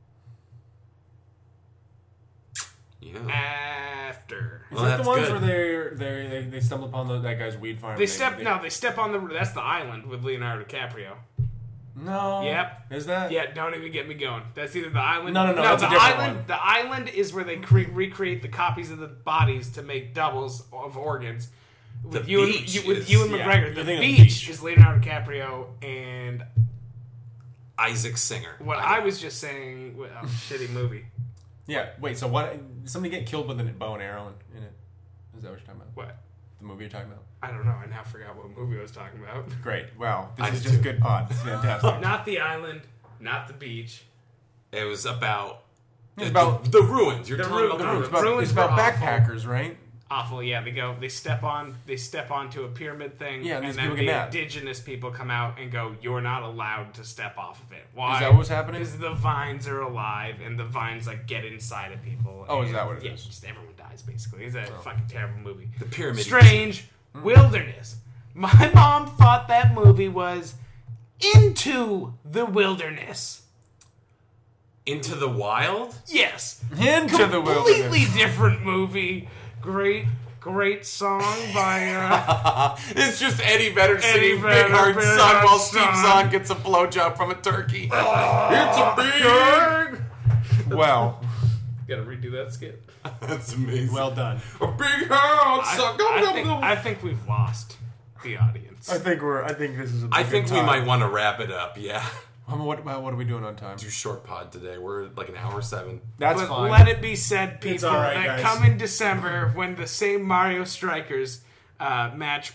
Yeah. After Is Well, that that's the ones good. where they they they, they stumble upon the, that guy's weed farm? they and step, no, they step on the. That's the island with Leonardo DiCaprio. No. Yep. Is that? Yeah, don't even get me going. That's either the island. No, no, no, No, that's a the different island. one. The island is where they cre- recreate the copies of the bodies to make doubles of organs. With The you beach and, you, with is- you and yeah, McGregor. you're The thinking of beach, the beach. is Leonardo DiCaprio, and Isaac Singer. what I was just saying. Well, oh, shitty movie. Yeah. Wait. So what? Somebody get killed with a bow and arrow in, in it? Is that what you're talking about? What? The movie you're talking about? I don't know. I now forgot what movie I was talking about. Great. Wow. This I is did just too. good pod. It's fantastic. Not the island. Not the beach. It was about It's the, about- the ruins. You're The talking ru- about the the ru- ruins. It's about, Ruins it's about were awful. backpackers, right? Awful. Yeah, they go. They step on. They step onto a pyramid thing. Yeah, and and these then people the get mad. indigenous people come out and go, "You're not allowed to step off of it." Why? Is that what's happening? Because the vines are alive, and the vines like get inside of people. Oh, is and, that what it yeah, is? Just everyone dies basically. It's a Oh. fucking terrible movie. The pyramid. Strange Wilderness. My mom thought that movie was Into the Wilderness. Into the Wild? Yes. Into the Completely wilderness. different movie. Great, great song by uh, It's just Eddie Vedder Eddie singing Vedder, Big Hard Big Son Hard while Steve Son. Zahn gets a blowjob from a turkey. It's a big... Wow. Gotta redo that skit. That's amazing. Well done. A big hard I, son. Go, I go, think, go. I think we've lost the audience. I think we're. I think this is. A I good think we time. might want to wrap it up, yeah. Um, what, what are we doing on time? Do short pod today. We're like an hour seven. That's but fine. let it be said, people, It's all right, that guys. come in December when the same Mario Strikers uh, match.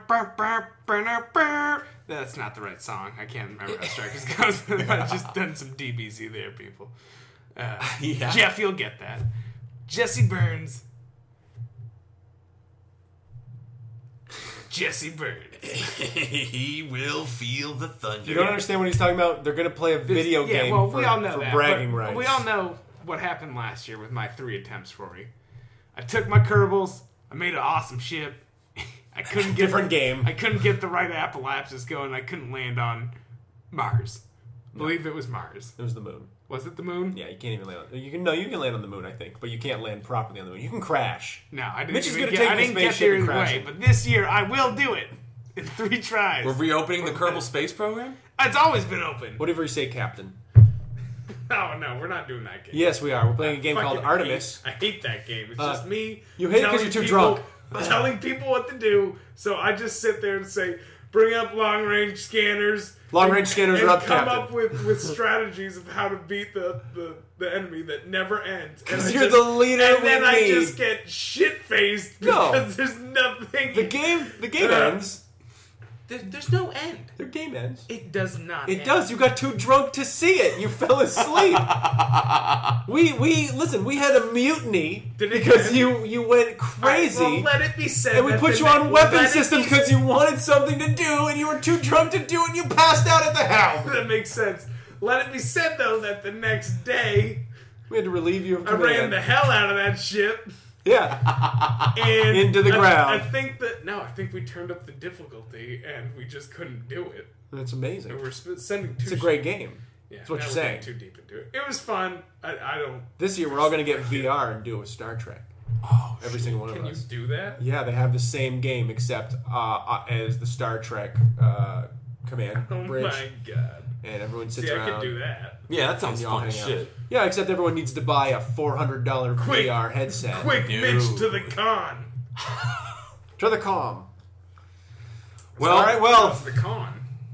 That's not the right song. I can't remember how Strikers goes. I've just done some D B Z there, people. Uh, Yeah. Jeff, you'll get that. Jesse Burns. Jesse Burns. He will feel the thunder. You don't understand what he's talking about? They're going to play a video yeah, game well, for, we all know for that, bragging but rights. We all know what happened last year with my three attempts, Rory. I took my Kerbals. I made an awesome ship. I couldn't get Different game. I couldn't get the right Appalachis going. I couldn't land on Mars. I believe it was Mars. It was the moon. Was it the moon? Yeah, you can't even land on... You can, no, you can land on the moon, I think, but you can't land properly on the moon. You can crash. No, I didn't. Mitch is even gonna get, take I the didn't get spaceship there and either crash way. it. But this year, I will do it in three tries. We're reopening the Kerbal Space Program? It's always been open. Whatever you say, Captain. Oh no, we're not doing that game. Yes, we are. We're playing a game Fucking called Artemis. hate- I hate that game. It's Uh, just me. you hate it 'cause telling you're too people- drunk. telling people what to do. So I just sit there and say, "Bring up long range scanners." Long and- range scanners and are up, come Captain. up with, with strategies of how to beat the, the, the enemy that never ends. And 'Cause I you're just- the leader And we then I need. just get shit faced No. because there's nothing. The game, the game Uh, ends. There, there's no end. The game ends. It does not. It end. does. You got too drunk to see it. You fell asleep. we we listen. We had a mutiny Did it because end? you you went crazy, All right, well, let it be said. and we that put the you ne- on weapon let it systems be because you wanted something to do, and you were too drunk to do it. and You passed out at the helm. That makes sense. Let it be said, though, that the next day We had to relieve you of I ran command. the hell out of that ship yeah, and Into the I- ground. I think that no, I think we turned up the difficulty and we just couldn't do it. that's amazing. And we're sp- sending two. It's a great game. Yeah, That's what now you're we're saying. getting Too deep into it. It was fun. I, I don't. This year we're all going to get V R and do a Star Trek. Oh, Every single one Can of you us. do that? Yeah, they have the same game except uh, uh, as the Star Trek uh, command Oh bridge, my god! and everyone sits See, I around. could do that. yeah, that sounds and you all fun as hang out. shit. Yeah, except everyone needs to buy a four hundred dollar Quick. V R headset. Quick, No. Mitch, to the con. To the com. Well, all right. Well, What's the con?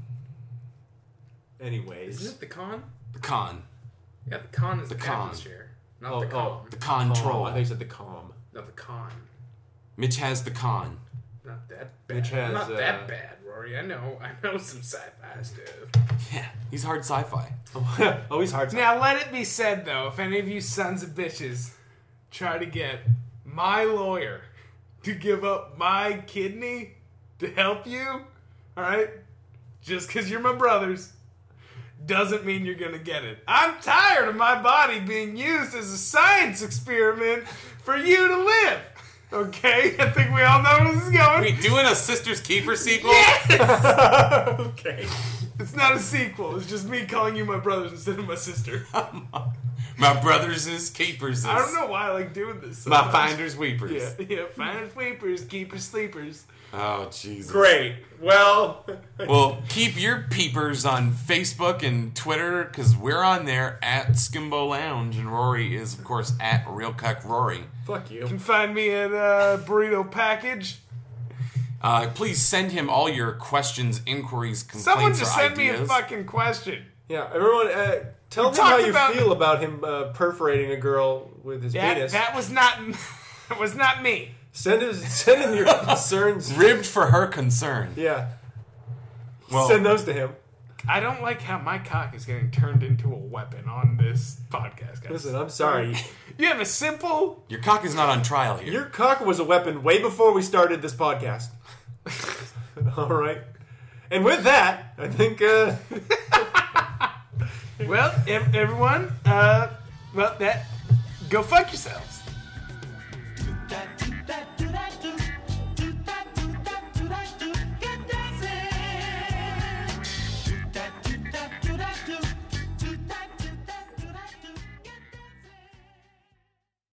anyways, Isn't it the con? the con. Yeah, the con is the, The con. atmosphere, not Oh, the oh. con. The Com. control. I think you said the com. Not the con. Mitch has the con. Not that bad. Mitch has, not uh, that bad, Rory. I know. I know some sci-fi stuff. Yeah, he's hard sci-fi. oh, he's hard. To Now, let it be said, though, if any of you sons of bitches try to get my lawyer to give up my kidney to help you, all right, just because you're my brothers, doesn't mean you're going to get it. I'm tired of my body being used as a science experiment for you to live. Okay? I think we all know where this is going. Wait, doing a Sister's Keeper sequel? okay. It's not a sequel. It's just me calling you my brothers instead of my sister. My brothers is keepers. Is I don't know why I like doing this so My much. finders weepers. Yeah, yeah, finders, weepers, keepers, sleepers. Oh, Jesus. Great. Well, Well, keep your peepers on Facebook and Twitter because we're on there at Skimbo Lounge, and Rory is, of course, at Real Cuck Rory. fuck you. You can find me at uh, Burrito Package. Uh, please send him all your questions, inquiries, complaints, Someone just or sent ideas. me a fucking question. Yeah, everyone, uh, Tell We him how talked you about- feel about him uh, perforating a girl with his That, penis. that was not that was not me. Send him, send him your concerns. Ribbed for her concern. Yeah. Well, Send those to him. I don't like how my cock is getting turned into a weapon on this podcast, guys. Listen, I'm sorry. You have a simple. your cock is not on trial here. Your cock was a weapon way before we started this podcast. All right. And with that, I think... Uh, Well, ev- everyone, uh, well, that go fuck yourselves.